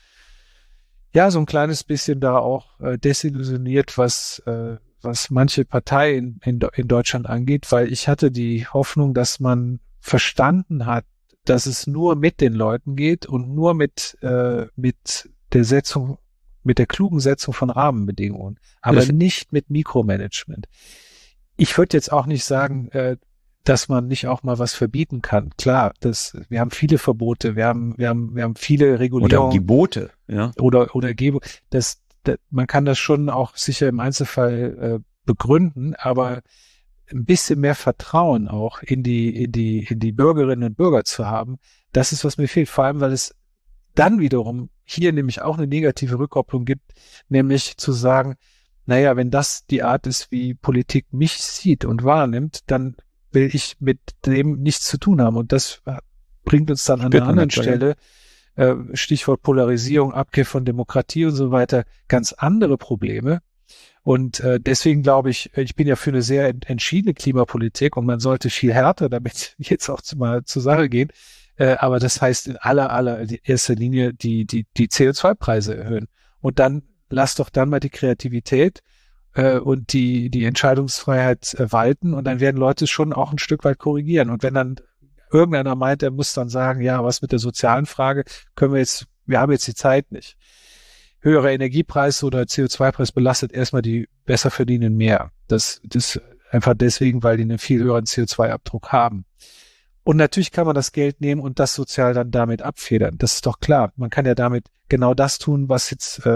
ja, so ein kleines bisschen da auch desillusioniert, was manche Partei in Deutschland angeht, weil ich hatte die Hoffnung, dass man verstanden hat, dass es nur mit den Leuten geht und nur mit der Setzung, mit der klugen Setzung von Rahmenbedingungen, aber nicht mit Mikromanagement. Ich würde jetzt auch nicht sagen, dass man nicht auch mal was verbieten kann. Klar, wir haben viele Verbote, wir haben viele Regulierungen. Oder Gebote, ja. Oder Gebote. Man kann das schon auch sicher im Einzelfall begründen, aber ein bisschen mehr Vertrauen auch in die Bürgerinnen und Bürger zu haben, das ist, was mir fehlt. Vor allem, weil es dann wiederum hier nämlich auch eine negative Rückkopplung gibt, nämlich zu sagen, naja, wenn das die Art ist, wie Politik mich sieht und wahrnimmt, dann will ich mit dem nichts zu tun haben. Und das bringt uns dann an einer anderen Stelle, Stichwort Polarisierung, Abkehr von Demokratie und so weiter, ganz andere Probleme. Und deswegen glaube ich, ich bin ja für eine sehr entschiedene Klimapolitik und man sollte viel härter damit jetzt auch mal zur Sache gehen. Aber das heißt in aller erster Linie die CO2-Preise erhöhen. Und dann lass doch dann mal die Kreativität und die Entscheidungsfreiheit walten und dann werden Leute schon auch ein Stück weit korrigieren. Und wenn dann irgendeiner meint, er muss dann sagen, ja, was mit der sozialen Frage, wir haben jetzt die Zeit nicht. Höherer Energiepreis oder CO2-Preis belastet erstmal die Besserverdienenden mehr. Das einfach deswegen, weil die einen viel höheren CO2-Abdruck haben. Und natürlich kann man das Geld nehmen und das sozial dann damit abfedern. Das ist doch klar. Man kann ja damit genau das tun, was jetzt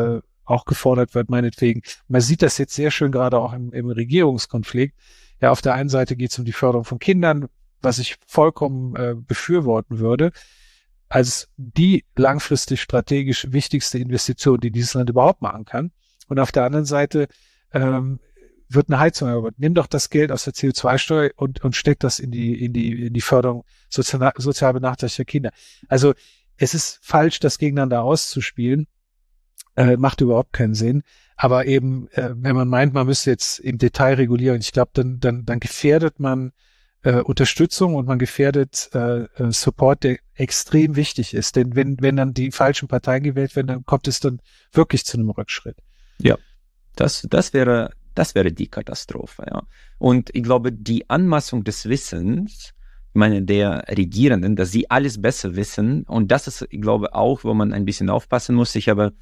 auch gefordert wird, meinetwegen. Man sieht das jetzt sehr schön gerade auch im Regierungskonflikt. Ja, auf der einen Seite geht es um die Förderung von Kindern, was ich vollkommen befürworten würde, als die langfristig strategisch wichtigste Investition, die dieses Land überhaupt machen kann. Und auf der anderen Seite wird eine Heizung erobert. Nimm doch das Geld aus der CO2-Steuer und steck das in die Förderung sozial benachteiligter Kinder. Also es ist falsch, das gegeneinander auszuspielen. Macht überhaupt keinen Sinn. Aber eben, wenn man meint, man müsste jetzt im Detail regulieren, ich glaube, dann gefährdet man Unterstützung und man gefährdet Support, der extrem wichtig ist. Denn wenn dann die falschen Parteien gewählt werden, dann kommt es dann wirklich zu einem Rückschritt. Ja, das wäre die Katastrophe, ja. Und ich glaube, die Anmaßung des Wissens, ich meine, der Regierenden, dass sie alles besser wissen, und das ist, ich glaube, auch, wo man ein bisschen aufpassen muss.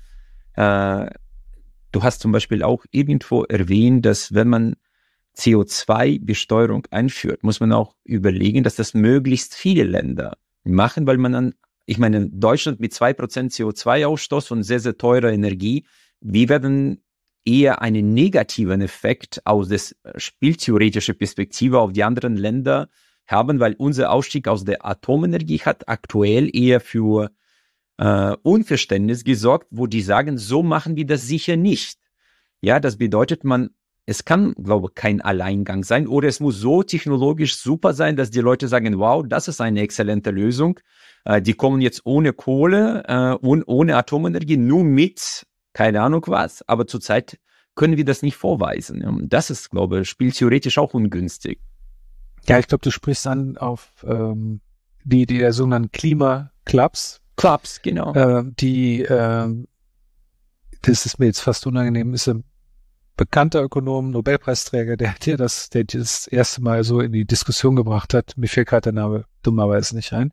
Du hast zum Beispiel auch irgendwo erwähnt, dass wenn man CO2-Besteuerung einführt, muss man auch überlegen, dass das möglichst viele Länder machen, weil man dann, ich meine, Deutschland mit 2% CO2-Ausstoß und sehr, sehr teurer Energie, wir werden eher einen negativen Effekt aus der spieltheoretischen Perspektive auf die anderen Länder haben, weil unser Ausstieg aus der Atomenergie hat aktuell eher für Unverständnis gesorgt, wo die sagen, so machen wir das sicher nicht. Ja, das bedeutet, es kann, glaube ich, kein Alleingang sein, oder es muss so technologisch super sein, dass die Leute sagen, wow, das ist eine exzellente Lösung. Die kommen jetzt ohne Kohle und ohne Atomenergie, nur mit keine Ahnung was. Aber zurzeit können wir das nicht vorweisen. Das ist, glaube ich, spieltheoretisch auch ungünstig. Ja, ich glaube, du sprichst an auf die der sogenannten Klimaclubs. Clubs, genau. Das ist mir jetzt fast unangenehm, ist ein bekannter Ökonom, Nobelpreisträger, der das erste Mal so in die Diskussion gebracht hat. Mir fällt gerade der Name dummerweise nicht ein.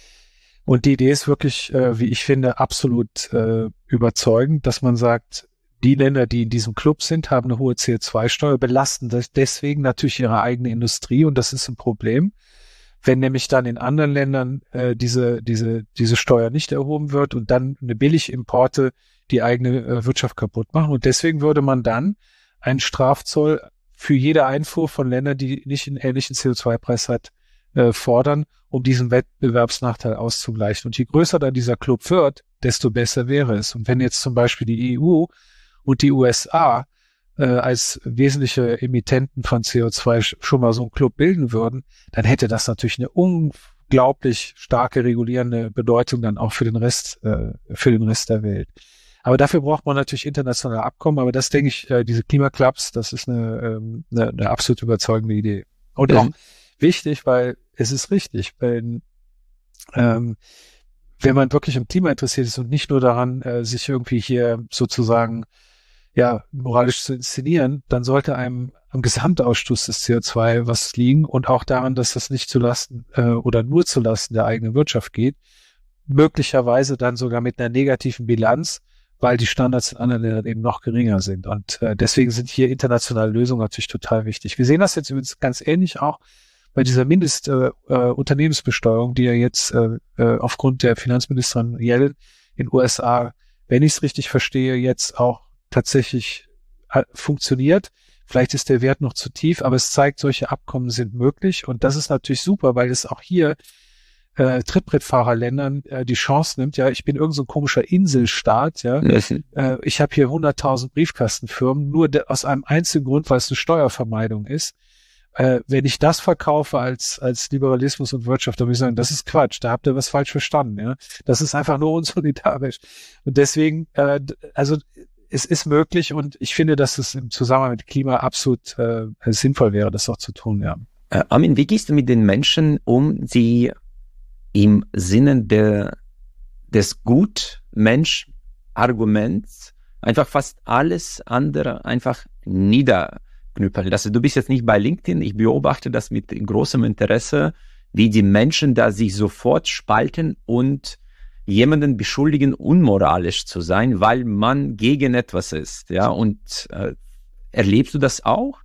Und die Idee ist wirklich, wie ich finde, absolut überzeugend, dass man sagt, die Länder, die in diesem Club sind, haben eine hohe CO2-Steuer, belasten deswegen natürlich ihre eigene Industrie, und das ist ein Problem. Wenn nämlich dann in anderen Ländern diese Steuer nicht erhoben wird und dann eine Billigimporte die eigene Wirtschaft kaputt machen. Und deswegen würde man dann einen Strafzoll für jede Einfuhr von Ländern, die nicht einen ähnlichen CO2-Preis hat, fordern, um diesen Wettbewerbsnachteil auszugleichen. Und je größer dann dieser Club wird, desto besser wäre es. Und wenn jetzt zum Beispiel die EU und die USA als wesentliche Emittenten von CO2 schon mal so einen Club bilden würden, dann hätte das natürlich eine unglaublich starke regulierende Bedeutung dann auch für den Rest der Welt. Aber dafür braucht man natürlich internationale Abkommen. Aber das, denke ich, diese Klimaclubs, das ist eine absolut überzeugende Idee. Und auch wichtig, weil es ist richtig, wenn man wirklich am Klima interessiert ist und nicht nur daran, sich irgendwie hier sozusagen moralisch zu inszenieren, dann sollte einem am Gesamtausstoß des CO2 was liegen und auch daran, dass das nicht zulasten oder nur zulasten der eigenen Wirtschaft geht, möglicherweise dann sogar mit einer negativen Bilanz, weil die Standards in anderen Ländern eben noch geringer sind. Und deswegen sind hier internationale Lösungen natürlich total wichtig. Wir sehen das jetzt übrigens ganz ähnlich auch bei dieser Unternehmensbesteuerung, die ja jetzt aufgrund der Finanzministerin Yellen in USA, wenn ich es richtig verstehe, jetzt auch tatsächlich funktioniert. Vielleicht ist der Wert noch zu tief, aber es zeigt, solche Abkommen sind möglich. Und das ist natürlich super, weil es auch hier Trittbrettfahrerländern die Chance nimmt. Ja, ich bin irgend so ein komischer Inselstaat. Ja, ich habe hier 100.000 Briefkastenfirmen, nur aus einem einzigen Grund, weil es eine Steuervermeidung ist. Wenn ich das verkaufe als Liberalismus und Wirtschaft, dann würde ich sagen, das ist Quatsch, da habt ihr was falsch verstanden. Ja, das ist einfach nur unsolidarisch. Und deswegen, es ist möglich, und ich finde, dass es im Zusammenhang mit Klima absolut sinnvoll wäre, das auch zu tun. Ja. Armin, wie gehst du mit den Menschen um, die im Sinne des Gut-Mensch-Arguments einfach fast alles andere einfach niederknüppeln? Also du bist jetzt nicht bei LinkedIn, ich beobachte das mit großem Interesse, wie die Menschen da sich sofort spalten und jemanden beschuldigen, unmoralisch zu sein, weil man gegen etwas ist. Ja, und erlebst du das auch?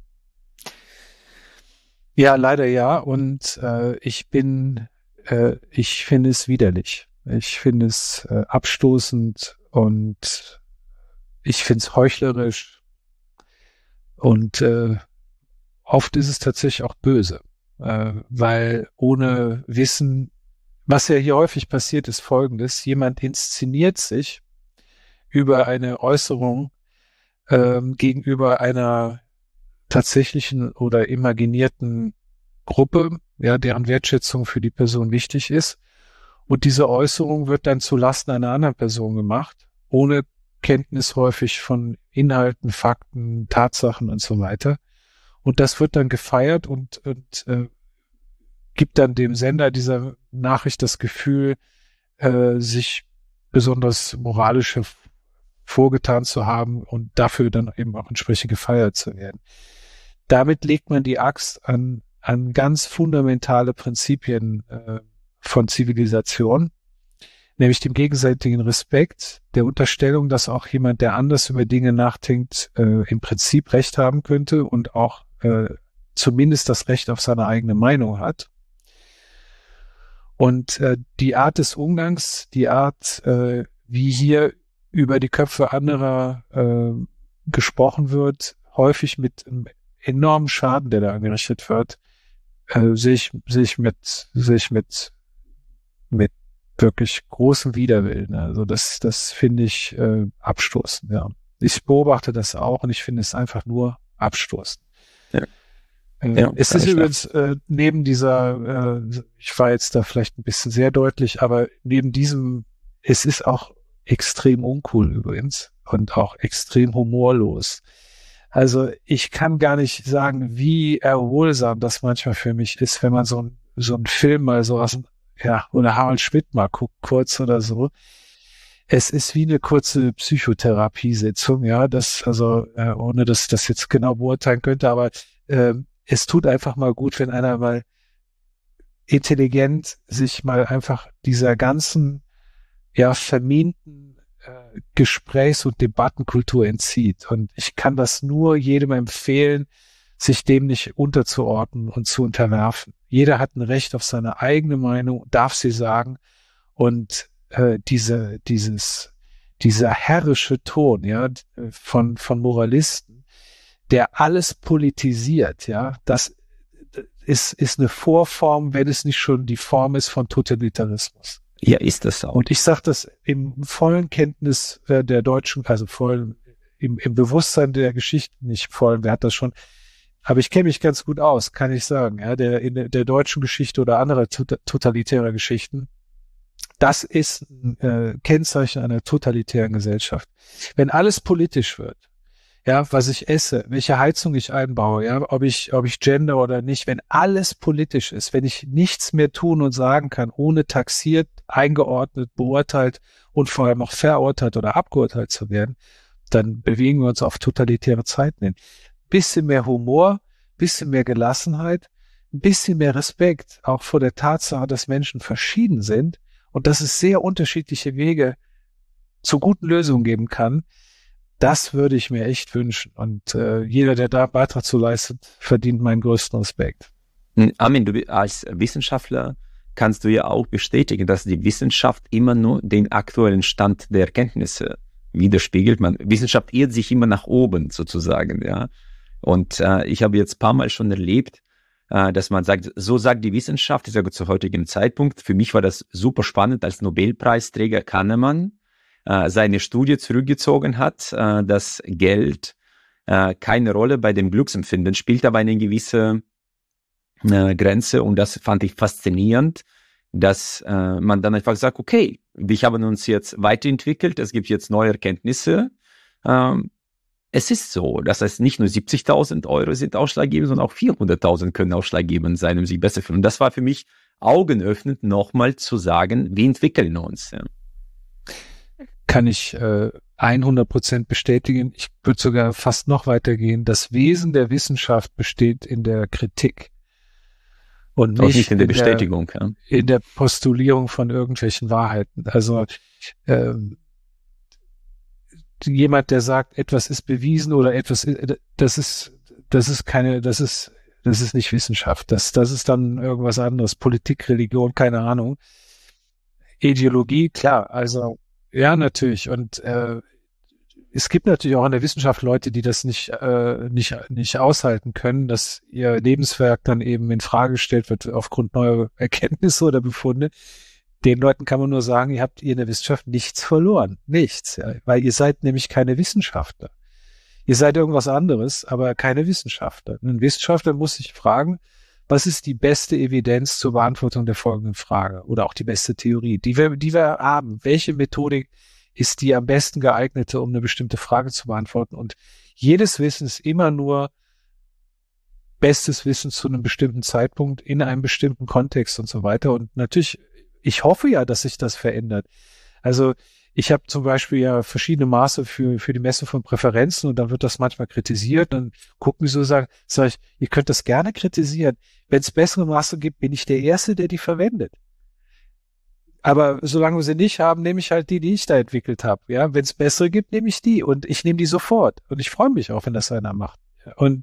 Ja, leider ja. Und ich finde es widerlich. Ich finde es abstoßend und Ich finde es heuchlerisch und oft ist es tatsächlich auch böse, weil ohne Wissen, was ja hier häufig passiert, ist Folgendes: Jemand inszeniert sich über eine Äußerung gegenüber einer tatsächlichen oder imaginierten Gruppe, ja, deren Wertschätzung für die Person wichtig ist. Und diese Äußerung wird dann zu Lasten einer anderen Person gemacht, ohne Kenntnis häufig von Inhalten, Fakten, Tatsachen und so weiter. Und das wird dann gefeiert und gibt dann dem Sender dieser Nachricht das Gefühl, sich besonders moralisch vorgetan zu haben und dafür dann eben auch entsprechend gefeiert zu werden. Damit legt man die Axt an ganz fundamentale Prinzipien von Zivilisation, nämlich dem gegenseitigen Respekt, der Unterstellung, dass auch jemand, der anders über Dinge nachdenkt, im Prinzip Recht haben könnte und auch zumindest das Recht auf seine eigene Meinung hat. Und die Art des Umgangs, die Art, wie hier über die Köpfe anderer gesprochen wird, häufig mit einem enormen Schaden, der da angerichtet wird, sehe ich mit wirklich großem Widerwillen. Also das finde ich abstoßend, ja. Ich beobachte das auch und ich finde es einfach nur abstoßend. Ja. Es ist übrigens neben dieser, ich war jetzt da vielleicht ein bisschen sehr deutlich, aber neben diesem, es ist auch extrem uncool übrigens und auch extrem humorlos. Also ich kann gar nicht sagen, wie erholsam das manchmal für mich ist, wenn man so einen Film mal so oder Harald Schmidt mal guckt, kurz oder so. Es ist wie eine kurze Psychotherapiesitzung, ja, ohne dass ich das jetzt genau beurteilen könnte, aber es tut einfach mal gut, wenn einer mal intelligent sich mal einfach dieser ganzen, ja, verminten Gesprächs- und Debattenkultur entzieht. Und ich kann das nur jedem empfehlen, sich dem nicht unterzuordnen und zu unterwerfen. Jeder hat ein Recht auf seine eigene Meinung, darf sie sagen. Und dieser herrische Ton, ja, von Moralisten, der alles politisiert, ja, das ist eine Vorform, wenn es nicht schon die Form ist von Totalitarismus. Ja, ist das auch. Und ich sage das im vollen Kenntnis der Deutschen, also voll im Bewusstsein der Geschichte, nicht voll, wer hat das schon, aber ich kenne mich ganz gut aus, kann ich sagen, ja, in der deutschen Geschichte oder anderer totalitärer Geschichten. Das ist ein Kennzeichen einer totalitären Gesellschaft. Wenn alles politisch wird, ja, was ich esse, welche Heizung ich einbaue, ja, ob ich gender oder nicht, wenn alles politisch ist, wenn ich nichts mehr tun und sagen kann, ohne taxiert, eingeordnet, beurteilt und vor allem auch verurteilt oder abgeurteilt zu werden, dann bewegen wir uns auf totalitäre Zeiten hin. Bisschen mehr Humor, bisschen mehr Gelassenheit, ein bisschen mehr Respekt, auch vor der Tatsache, dass Menschen verschieden sind und dass es sehr unterschiedliche Wege zu guten Lösungen geben kann. Das würde ich mir echt wünschen. Und jeder, der da Beitrag zu leistet, verdient meinen größten Respekt. Armin, du als Wissenschaftler kannst du ja auch bestätigen, dass die Wissenschaft immer nur den aktuellen Stand der Erkenntnisse widerspiegelt. Wissenschaft irrt sich immer nach oben sozusagen, ja. Und ich habe jetzt ein paar Mal schon erlebt, dass man sagt, so sagt die Wissenschaft, ich sage zu heutigem Zeitpunkt. Für mich war das super spannend, als Nobelpreisträger Kahnemann seine Studie zurückgezogen hat, dass Geld keine Rolle bei dem Glücksempfinden spielt, aber eine gewisse Grenze. Und das fand ich faszinierend, dass man dann einfach sagt, okay, wir haben uns jetzt weiterentwickelt, es gibt jetzt neue Erkenntnisse. Es ist so, das heißt, nicht nur 70.000 Euro sind ausschlaggebend, sondern auch 400.000 können ausschlaggebend sein, um sich besser zu fühlen. Und das war für mich augenöffnend, nochmal zu sagen, wir entwickeln uns. Ja. Kann ich 100% bestätigen. Ich würde sogar fast noch weitergehen. Das Wesen der Wissenschaft besteht in der Kritik und nicht in der Bestätigung. In der Postulierung von irgendwelchen Wahrheiten. Also jemand, der sagt, etwas ist bewiesen oder etwas, das ist nicht Wissenschaft. Das ist dann irgendwas anderes. Politik, Religion, keine Ahnung. Ideologie, klar. Also ja, natürlich. Und es gibt natürlich auch in der Wissenschaft Leute, die das nicht aushalten können, dass ihr Lebenswerk dann eben in Frage gestellt wird aufgrund neuer Erkenntnisse oder Befunde. Den Leuten kann man nur sagen, ihr habt in der Wissenschaft nichts verloren. Nichts, ja, weil ihr seid nämlich keine Wissenschaftler. Ihr seid irgendwas anderes, aber keine Wissenschaftler. Ein Wissenschaftler muss sich fragen, was ist die beste Evidenz zur Beantwortung der folgenden Frage oder auch die beste Theorie, die wir haben? Welche Methodik ist die am besten geeignete, um eine bestimmte Frage zu beantworten? Und jedes Wissen ist immer nur bestes Wissen zu einem bestimmten Zeitpunkt in einem bestimmten Kontext und so weiter. Und natürlich, ich hoffe ja, dass sich das verändert. Also ich habe zum Beispiel ja verschiedene Maße für die Messung von Präferenzen und dann wird das manchmal kritisiert. Dann gucken die so, sag ich, ihr könnt das gerne kritisieren. Wenn es bessere Maße gibt, bin ich der Erste, der die verwendet. Aber solange wir sie nicht haben, nehme ich halt die ich da entwickelt habe. Ja, wenn es bessere gibt, nehme ich die und ich nehme die sofort. Und ich freue mich auch, wenn das einer macht. Und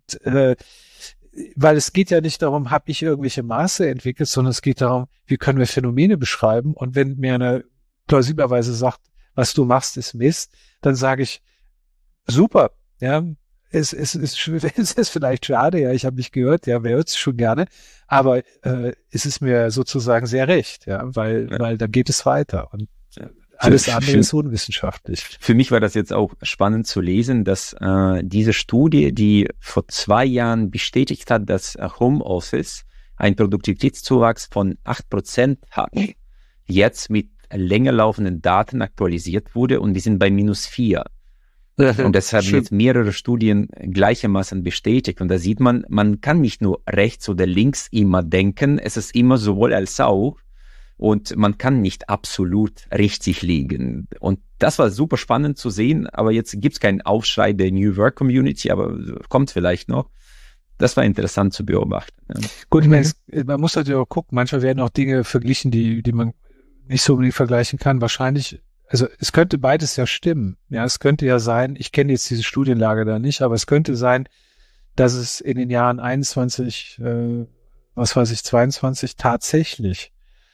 weil es geht ja nicht darum, habe ich irgendwelche Maße entwickelt, sondern es geht darum, wie können wir Phänomene beschreiben. Und wenn mir einer plausiblerweise sagt, was du machst, ist Mist, dann sage ich, super, ja, es ist vielleicht schade, ja, ich habe nicht gehört, ja, wer hört es schon gerne, aber es ist mir sozusagen sehr recht, ja, weil dann geht es weiter und alles andere ist unwissenschaftlich. Für mich war das jetzt auch spannend zu lesen, dass diese Studie, die vor 2 Jahren bestätigt hat, dass Homeoffice einen Produktivitätszuwachs von 8% hat, jetzt mit länger laufenden Daten aktualisiert wurde und die sind bei -4. Und das haben jetzt mehrere Studien gleichermaßen bestätigt. Und da sieht man, man kann nicht nur rechts oder links immer denken, es ist immer sowohl als auch. Und man kann nicht absolut richtig liegen. Und das war super spannend zu sehen, aber jetzt gibt es keinen Aufschrei der New Work Community, aber kommt vielleicht noch. Das war interessant zu beobachten. Ja. Gut, ich meine, man muss natürlich auch gucken, manchmal werden auch Dinge verglichen, die man nicht so unbedingt vergleichen kann. Wahrscheinlich, also es könnte beides ja stimmen. Ja, es könnte ja sein, ich kenne jetzt diese Studienlage da nicht, aber es könnte sein, dass es in den Jahren 21, 22 tatsächlich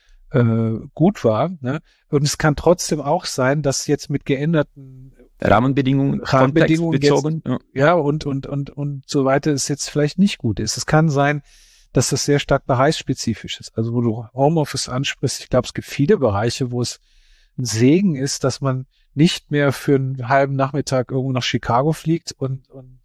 gut war. Ne? Und es kann trotzdem auch sein, dass jetzt mit geänderten Rahmenbedingungen bezogen, ja, und so weiter es jetzt vielleicht nicht gut ist. Es kann sein, dass das sehr stark bereichsspezifisch ist. Also wo du Homeoffice ansprichst, ich glaube, es gibt viele Bereiche, wo es ein Segen ist, dass man nicht mehr für einen halben Nachmittag irgendwo nach Chicago fliegt und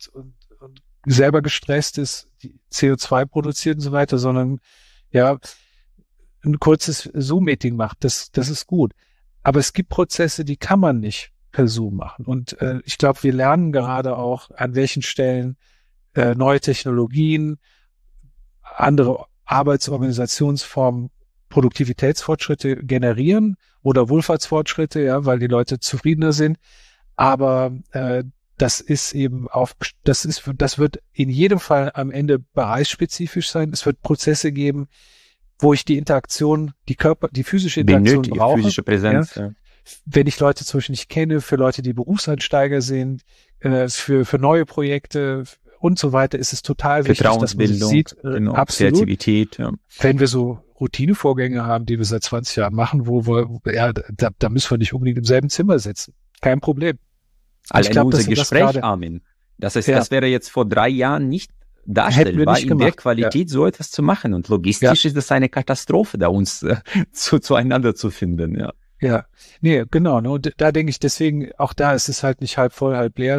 selber gestresst ist, die CO2 produziert und so weiter, sondern ja, ein kurzes Zoom-Meeting macht. Das ist gut. Aber es gibt Prozesse, die kann man nicht per Zoom machen. Und ich glaube, wir lernen gerade auch, an welchen Stellen neue Technologien, andere Arbeitsorganisationsformen Produktivitätsfortschritte generieren oder Wohlfahrtsfortschritte, ja, weil die Leute zufriedener sind. Aber das ist eben das wird in jedem Fall am Ende bereichsspezifisch sein. Es wird Prozesse geben, wo ich die Interaktion, die physische Interaktion brauche. Physische Präsenz, ja. Wenn ich Leute zum Beispiel nicht kenne, für Leute, die Berufseinsteiger sind, für neue Projekte und so weiter, ist es total wichtig, dass man sich sieht. Genau, absolut. Kreativität, ja. Wenn wir so Routinevorgänge haben, die wir seit 20 Jahren machen, da müssen wir nicht unbedingt im selben Zimmer sitzen. Kein Problem. Allein unser Gespräch, Armin. Das wäre jetzt vor 3 Jahren nicht darstellbar, in der Qualität so etwas zu machen. Und logistisch ist das eine Katastrophe, da uns zueinander zu finden, ja. Ja, nee, genau. Ne? Und da denke ich, deswegen, auch da ist es halt nicht halb voll, halb leer.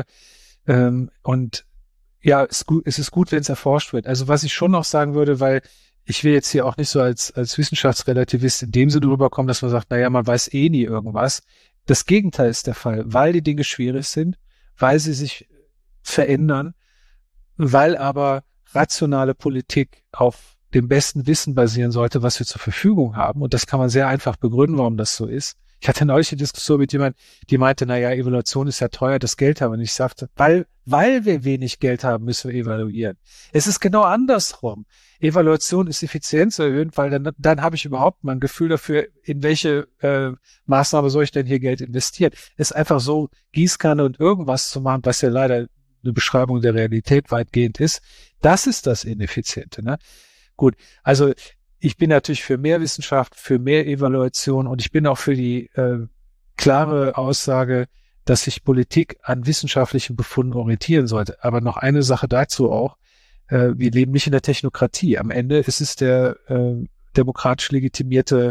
Und ja, es ist gut, wenn es erforscht wird. Also was ich schon noch sagen würde, weil ich will jetzt hier auch nicht so als Wissenschaftsrelativist in dem Sinne rüberkommen, dass man sagt, naja, man weiß eh nie irgendwas. Das Gegenteil ist der Fall, weil die Dinge schwierig sind, weil sie sich verändern, weil aber rationale Politik auf dem besten Wissen basieren sollte, was wir zur Verfügung haben. Und das kann man sehr einfach begründen, warum das so ist. Ich hatte neulich eine Diskussion mit jemandem, die meinte, naja, Evaluation ist ja teuer, das Geld haben wir nicht. Ich sagte, weil wir wenig Geld haben, müssen wir evaluieren. Es ist genau andersrum. Evaluation ist Effizienz erhöhen, weil dann habe ich überhaupt mal ein Gefühl dafür, in welche Maßnahme soll ich denn hier Geld investieren. Es ist einfach so, Gießkanne und irgendwas zu machen, was ja leider eine Beschreibung der Realität weitgehend ist. Das ist das Ineffiziente, ne? Gut, also ich bin natürlich für mehr Wissenschaft, für mehr Evaluation und ich bin auch für die klare Aussage, dass sich Politik an wissenschaftlichen Befunden orientieren sollte. Aber noch eine Sache dazu auch. Wir leben nicht in der Technokratie. Am Ende ist es der demokratisch legitimierte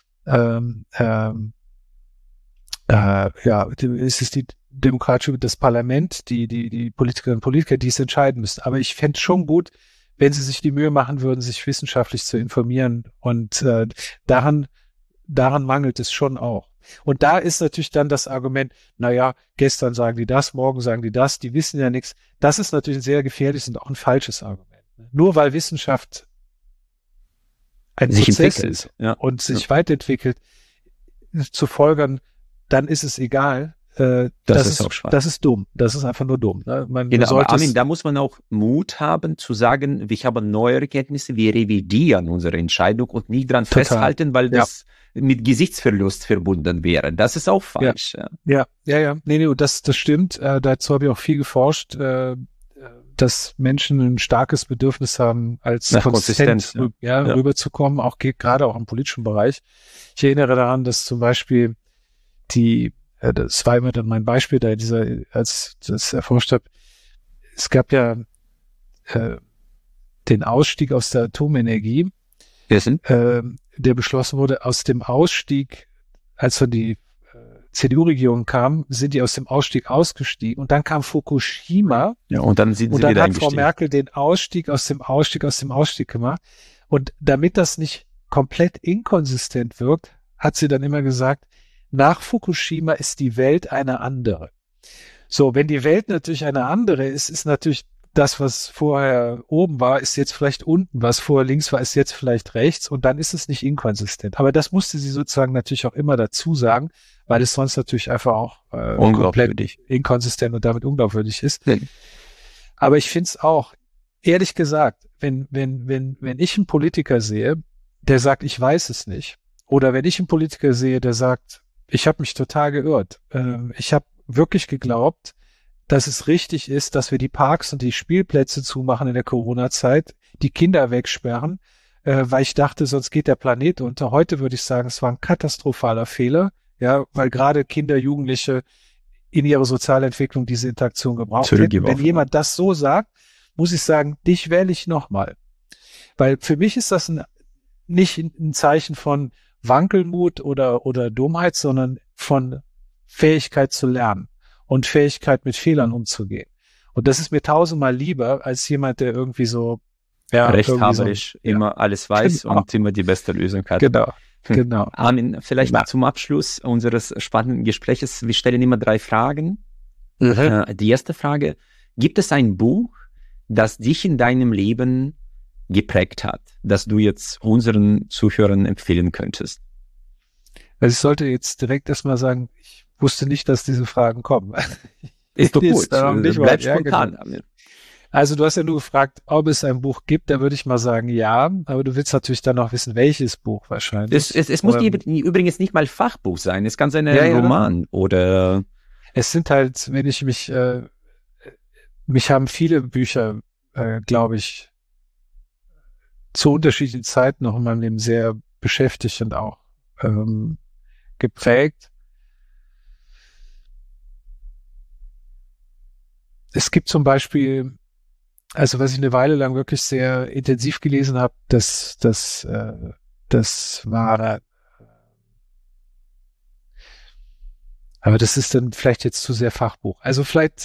ist es die demokratische, das Parlament, die Politikerinnen und Politiker, die es entscheiden müssen. Aber ich fände es schon gut, wenn sie sich die Mühe machen würden, sich wissenschaftlich zu informieren. Und daran mangelt es schon auch. Und da ist natürlich dann das Argument, naja, gestern sagen die das, morgen sagen die das, die wissen ja nichts. Das ist natürlich ein sehr gefährliches und auch ein falsches Argument. Nur weil Wissenschaft ein sich Prozess entwickelt, ist und sich weiterentwickelt, zu folgern, dann ist es egal. Das ist auch schwach. Das ist dumm. Das ist einfach nur dumm. Ne? Genau, aber Armin, da muss man auch Mut haben zu sagen, wir haben neue Erkenntnisse, wir revidieren unsere Entscheidung und nicht dran festhalten, weil das mit Gesichtsverlust verbunden wäre. Das ist auch falsch. Ja. Nee, und das stimmt. Dazu habe ich auch viel geforscht, dass Menschen ein starkes Bedürfnis haben, als konsistent rüberzukommen, auch gerade auch im politischen Bereich. Ich erinnere daran, dass zum Beispiel das war immer dann mein Beispiel, als ich das erforscht habe, es gab ja den Ausstieg aus der Atomenergie, der beschlossen wurde. Aus dem Ausstieg, als dann die CDU-Regierung kam, sind die aus dem Ausstieg ausgestiegen und dann kam Fukushima. Ja, und dann sind sie wieder eingestiegen. Und dann hat Frau Merkel den Ausstieg aus dem Ausstieg gemacht. Und damit das nicht komplett inkonsistent wirkt, hat sie dann immer gesagt, nach Fukushima ist die Welt eine andere. So, wenn die Welt natürlich eine andere ist natürlich das, was vorher oben war, ist jetzt vielleicht unten, was vorher links war, ist jetzt vielleicht rechts und dann ist es nicht inkonsistent. Aber das musste sie sozusagen natürlich auch immer dazu sagen, weil es sonst natürlich einfach auch komplett inkonsistent und damit unglaubwürdig ist. Ja. Aber ich finde es auch, ehrlich gesagt, wenn ich einen Politiker sehe, der sagt, ich weiß es nicht, oder wenn ich einen Politiker sehe, der sagt, ich habe mich total geirrt, ich habe wirklich geglaubt, dass es richtig ist, dass wir die Parks und die Spielplätze zumachen in der Corona-Zeit, die Kinder wegsperren, weil ich dachte, sonst geht der Planet unter. Heute würde ich sagen, es war ein katastrophaler Fehler, ja, weil gerade Kinder, Jugendliche in ihrer Sozialentwicklung diese Interaktion gebraucht hätten. Wenn jemand das so sagt, muss ich sagen, dich wähle ich nochmal. Weil für mich ist das nicht ein Zeichen von Wankelmut oder Dummheit, sondern von Fähigkeit zu lernen und Fähigkeit, mit Fehlern umzugehen. Und das ist mir tausendmal lieber als jemand, der irgendwie so rechthaberisch immer alles weiß und immer die beste Lösung hat. Genau. Armin, vielleicht zum Abschluss unseres spannenden Gespräches. Wir stellen immer 3 Fragen. Die erste Frage, gibt es ein Buch, das dich in deinem Leben geprägt hat, das du jetzt unseren Zuhörern empfehlen könntest? Also ich sollte jetzt direkt erstmal sagen, ich wusste nicht, dass diese Fragen kommen. Ist doch gut. Bleib spontan. Genau. Also du hast ja nur gefragt, ob es ein Buch gibt, da würde ich mal sagen, ja, aber du willst natürlich dann noch wissen, welches Buch wahrscheinlich. Es muss übrigens nicht mal Fachbuch sein, es kann sein ein Roman oder... Es sind halt, wenn ich mich haben viele Bücher, glaube ich, zu unterschiedlichen Zeiten noch in meinem Leben sehr beschäftigt und auch geprägt. Es gibt zum Beispiel, also was ich eine Weile lang wirklich sehr intensiv gelesen habe, das war, aber das ist dann vielleicht jetzt zu sehr Fachbuch. Also vielleicht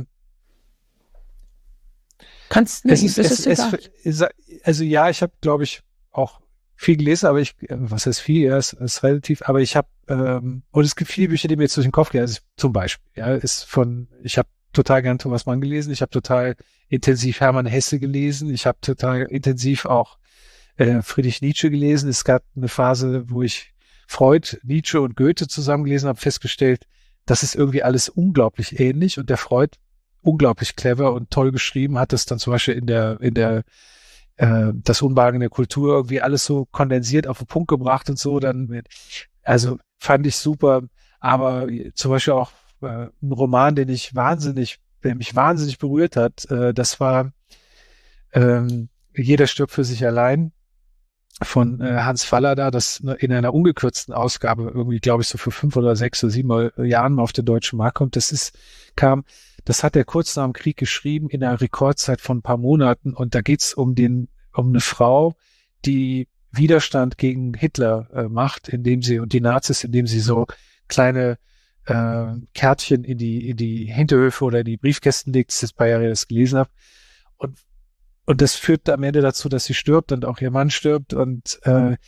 also ja, ich habe, glaube ich, auch viel gelesen, aber was heißt viel? Ja, ist relativ, aber ich habe, und es gibt viele Bücher, die mir jetzt durch den Kopf gehen, also zum Beispiel, ja, ich habe total gern Thomas Mann gelesen, ich habe total intensiv Hermann Hesse gelesen, ich habe total intensiv auch Friedrich Nietzsche gelesen. Es gab eine Phase, wo ich Freud, Nietzsche und Goethe zusammen gelesen habe, festgestellt, das ist irgendwie alles unglaublich ähnlich und der Freud unglaublich clever und toll geschrieben, hat es dann zum Beispiel in der das Unbehagen in der Kultur irgendwie alles so kondensiert auf den Punkt gebracht und so, also fand ich super, aber zum Beispiel auch ein Roman, der mich wahnsinnig berührt hat, das war Jeder stirbt für sich allein. Hans Fallada, das in einer ungekürzten Ausgabe irgendwie, glaube ich, so für 5 oder 6 oder 7 Jahren mal auf den deutschen Markt kommt. Das hat er kurz nach dem Krieg geschrieben in einer Rekordzeit von ein paar Monaten. Und da geht's um eine Frau, die Widerstand gegen Hitler macht, und die Nazis, indem sie so kleine Kärtchen in die Hinterhöfe oder in die Briefkästen legt. Das ist ein paar Jahre, das gelesen habe. Und das führt am Ende dazu, dass sie stirbt und auch ihr Mann stirbt. Und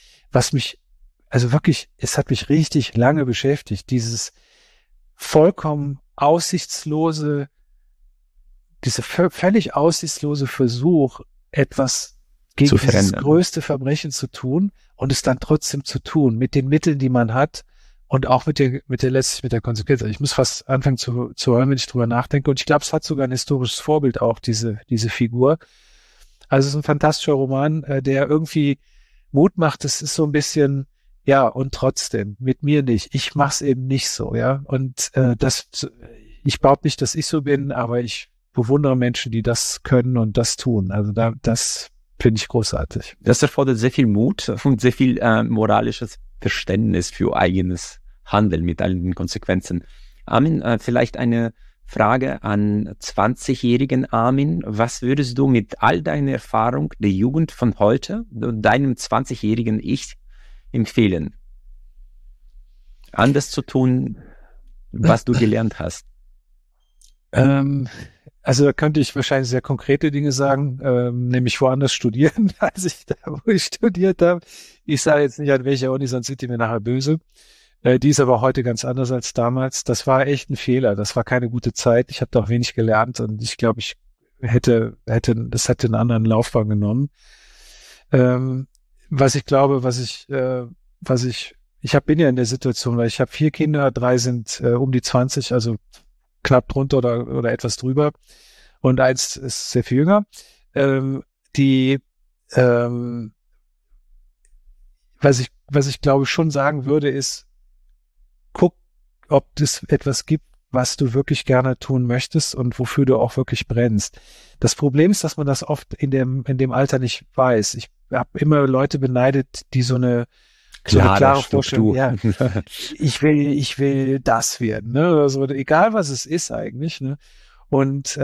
es hat mich richtig lange beschäftigt, dieses vollkommen völlig aussichtslose Versuch, etwas gegen dieses größte Verbrechen zu tun und es dann trotzdem zu tun, mit den Mitteln, die man hat und auch letztlich mit der Konsequenz. Also ich muss fast anfangen zu hören, wenn ich drüber nachdenke. Und ich glaube, es hat sogar ein historisches Vorbild auch, diese Figur. Also es ist ein fantastischer Roman, der irgendwie Mut macht. Es ist so ein bisschen, ja, und trotzdem, mit mir nicht. Ich mach's eben nicht so, ja. Und ich behaupte nicht, dass ich so bin, aber ich bewundere Menschen, die das können und das tun. Also das finde ich großartig. Das erfordert sehr viel Mut und sehr viel moralisches Verständnis für eigenes Handeln mit allen den Konsequenzen. Armin, vielleicht eine Frage an 20-jährigen Armin. Was würdest du mit all deiner Erfahrung der Jugend von heute, deinem 20-jährigen Ich, empfehlen? Anders zu tun, was du gelernt hast? Also da könnte ich wahrscheinlich sehr konkrete Dinge sagen, nämlich woanders studieren, wo ich studiert habe. Ich sage jetzt nicht an welcher Uni, sonst sind die mir nachher böse. Die ist aber heute ganz anders als damals. Das war echt ein Fehler. Das war keine gute Zeit. Ich habe da auch wenig gelernt und ich glaube, ich hätte einen anderen Laufbahn genommen. Bin ja in der Situation, weil ich habe 4 Kinder, 3 sind um die 20, also knapp drunter oder etwas drüber. Und 1 ist sehr viel jünger. Was ich glaube schon sagen würde, ist, guck, ob es etwas gibt, was du wirklich gerne tun möchtest und wofür du auch wirklich brennst. Das Problem ist, dass man das oft in dem Alter nicht weiß. Ich habe immer Leute beneidet, die so eine klare Vorstellung, ja, ich will das werden, ne? Also, egal was es ist eigentlich, ne? Und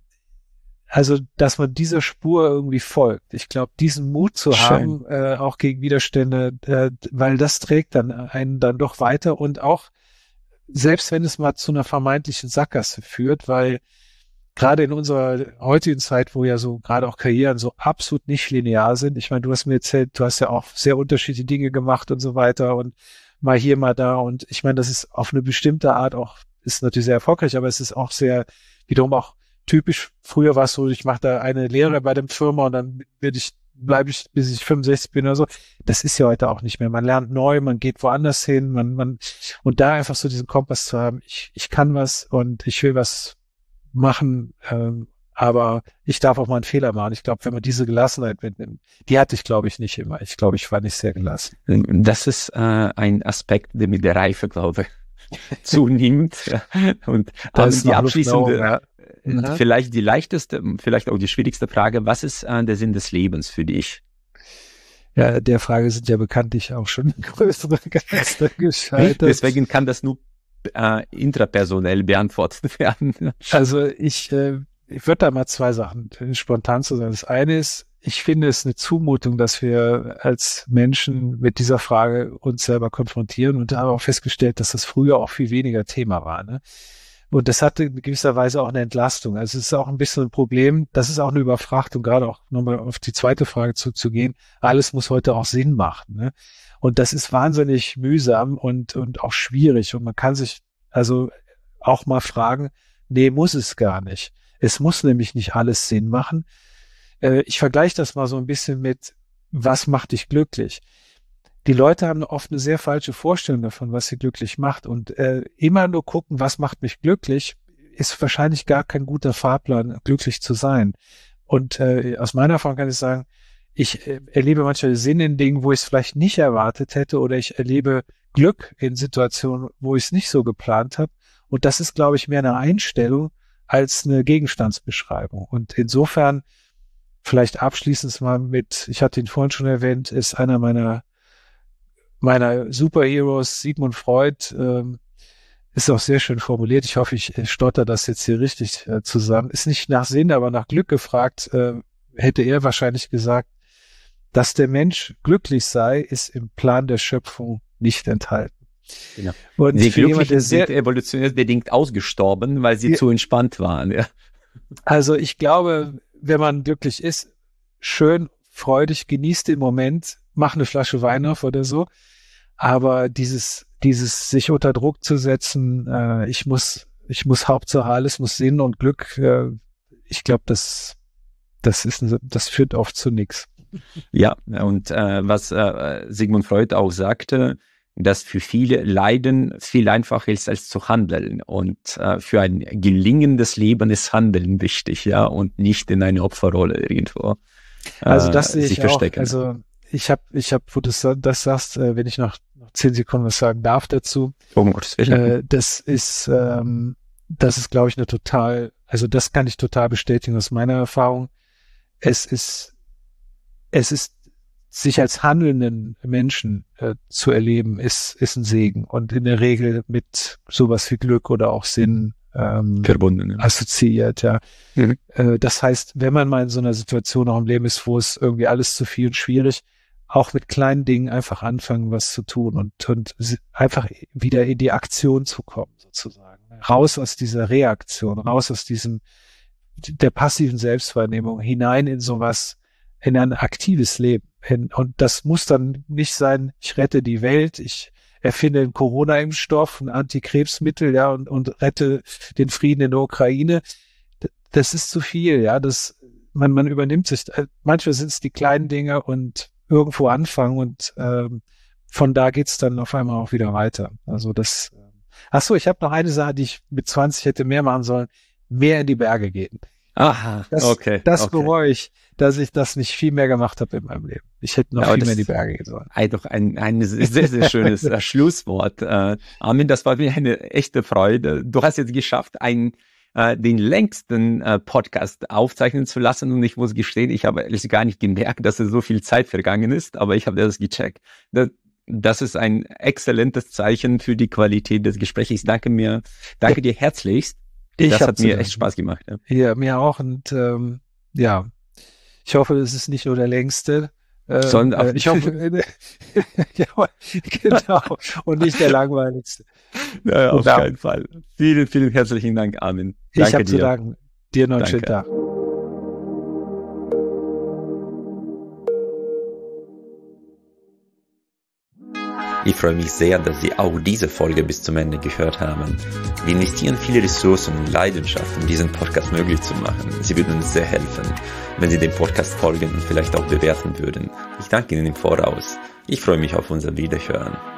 also, dass man dieser Spur irgendwie folgt. Ich glaube, diesen Mut zu haben, auch gegen Widerstände, weil das trägt dann einen dann doch weiter und auch, selbst wenn es mal zu einer vermeintlichen Sackgasse führt, weil gerade in unserer heutigen Zeit, wo ja so gerade auch Karrieren so absolut nicht linear sind. Ich meine, du hast mir erzählt, du hast ja auch sehr unterschiedliche Dinge gemacht und so weiter und mal hier, mal da. Und ich meine, das ist auf eine bestimmte Art auch, ist natürlich sehr erfolgreich, aber es ist auch wiederum auch typisch. Früher war es so, ich mache da eine Lehre bei dem Firma und dann bleibe ich, bis ich 65 bin oder so. Das ist ja heute auch nicht mehr. Man lernt neu, man geht woanders hin, und da einfach so diesen Kompass zu haben, ich kann was und ich will was machen, aber ich darf auch mal einen Fehler machen. Ich glaube, wenn man diese Gelassenheit mitnimmt, die hatte ich, glaube ich, nicht immer. Ich glaube, ich war nicht sehr gelassen. Das ist ein Aspekt, der mit der Reife, glaube ich, zunimmt. Und das ist die abschließende, vielleicht die leichteste, vielleicht auch die schwierigste Frage: Was ist der Sinn des Lebens für dich? Ja, der Frage sind ja bekanntlich auch schon größere Geister gescheitert. Deswegen kann das nur intrapersonell beantwortet werden. Also ich würde da mal 2 Sachen spontan zu sagen. Das eine ist, ich finde es eine Zumutung, dass wir als Menschen mit dieser Frage uns selber konfrontieren, und haben auch festgestellt, dass das früher auch viel weniger Thema war, ne? Und das hatte in gewisser Weise auch eine Entlastung. Also es ist auch ein bisschen ein Problem, das ist auch eine Überfrachtung, gerade auch nochmal auf die zweite Frage zurückzugehen. Alles muss heute auch Sinn machen, ne? Und das ist wahnsinnig mühsam und auch schwierig. Und man kann sich also auch mal fragen, nee, muss es gar nicht. Es muss nämlich nicht alles Sinn machen. Ich vergleiche das mal so ein bisschen mit, was macht dich glücklich? Die Leute haben oft eine sehr falsche Vorstellung davon, was sie glücklich macht. Und immer nur gucken, was macht mich glücklich, ist wahrscheinlich gar kein guter Fahrplan, glücklich zu sein. Und aus meiner Erfahrung kann ich sagen, ich erlebe manchmal Sinn in Dingen, wo ich es vielleicht nicht erwartet hätte, oder ich erlebe Glück in Situationen, wo ich es nicht so geplant habe. Und das ist, glaube ich, mehr eine Einstellung als eine Gegenstandsbeschreibung. Und insofern vielleicht abschließend mal mit, ich hatte ihn vorhin schon erwähnt, ist einer meiner Superheroes, Sigmund Freud, ist auch sehr schön formuliert. Ich hoffe, ich stotter das jetzt hier richtig zusammen. Ist nicht nach Sinn, aber nach Glück gefragt, hätte er wahrscheinlich gesagt, dass der Mensch glücklich sei, ist im Plan der Schöpfung nicht enthalten. Genau. Und die Glücklichen sind evolutionär bedingt ausgestorben, weil sie zu entspannt waren. Ja. Also ich glaube, wenn man glücklich ist, schön, freudig, genießt den Moment, mach eine Flasche Wein auf oder so. Aber dieses sich unter Druck zu setzen, ich muss Hauptsache alles muss Sinn und Glück, ich glaube, das führt oft zu nichts. Ja, und was Sigmund Freud auch sagte, dass für viele Leiden viel einfacher ist als zu handeln. Und für ein gelingendes Leben ist Handeln wichtig, ja, und nicht in eine Opferrolle irgendwo. Also das sehe ich auch. Verstecken. Also ich hab, wo du das sagst, wenn ich noch 10 Sekunden was sagen darf dazu. Oh Gottes Willen. Das ist, glaube ich, also das kann ich total bestätigen aus meiner Erfahrung. Es ist sich als handelnden Menschen zu erleben, ist ein Segen und in der Regel mit sowas wie Glück oder auch Sinn verbunden, assoziiert, ja. Mhm. Das heißt, wenn man mal in so einer Situation auch im Leben ist, wo es irgendwie alles zu viel und schwierig, auch mit kleinen Dingen einfach anfangen, was zu tun und einfach wieder in die Aktion zu kommen, sozusagen. Raus aus dieser Reaktion, raus aus der passiven Selbstwahrnehmung, hinein in sowas, in ein aktives Leben. Und das muss dann nicht sein, ich rette die Welt, ich erfinde einen Corona-Impfstoff, ein Antikrebsmittel, ja, und rette den Frieden in der Ukraine. Das ist zu viel, ja, man übernimmt sich, manchmal sind es die kleinen Dinge und irgendwo anfangen und von da geht's dann auf einmal auch wieder weiter. Also ich habe noch eine Sache, die ich mit 20 hätte mehr machen sollen, mehr in die Berge gehen. Aha, okay. Das bereue ich, dass ich das nicht viel mehr gemacht habe in meinem Leben. Ich hätte noch viel mehr in die Berge gehen sollen. Doch ein sehr, sehr schönes Schlusswort. Armin, das war mir eine echte Freude. Du hast jetzt geschafft, den längsten Podcast aufzeichnen zu lassen und ich muss gestehen, ich habe ehrlich gar nicht gemerkt, dass so viel Zeit vergangen ist, aber ich habe das gecheckt. Das ist ein exzellentes Zeichen für die Qualität des Gesprächs. Danke dir herzlichst. Das hat mir echt Spaß gemacht. Ja, mir auch und ich hoffe, es ist nicht nur der längste. Ich hoffe, ja, genau, und nicht der langweiligste. Ja, auf keinen Fall. Vielen, vielen herzlichen Dank, Armin. Danke ich habe zu danken. Dir noch einen schönen Tag. Ich freue mich sehr, dass Sie auch diese Folge bis zum Ende gehört haben. Wir investieren viele Ressourcen und Leidenschaft, um diesen Podcast möglich zu machen. Sie würden uns sehr helfen, wenn Sie dem Podcast folgen und vielleicht auch bewerten würden. Ich danke Ihnen im Voraus. Ich freue mich auf unser Wiederhören.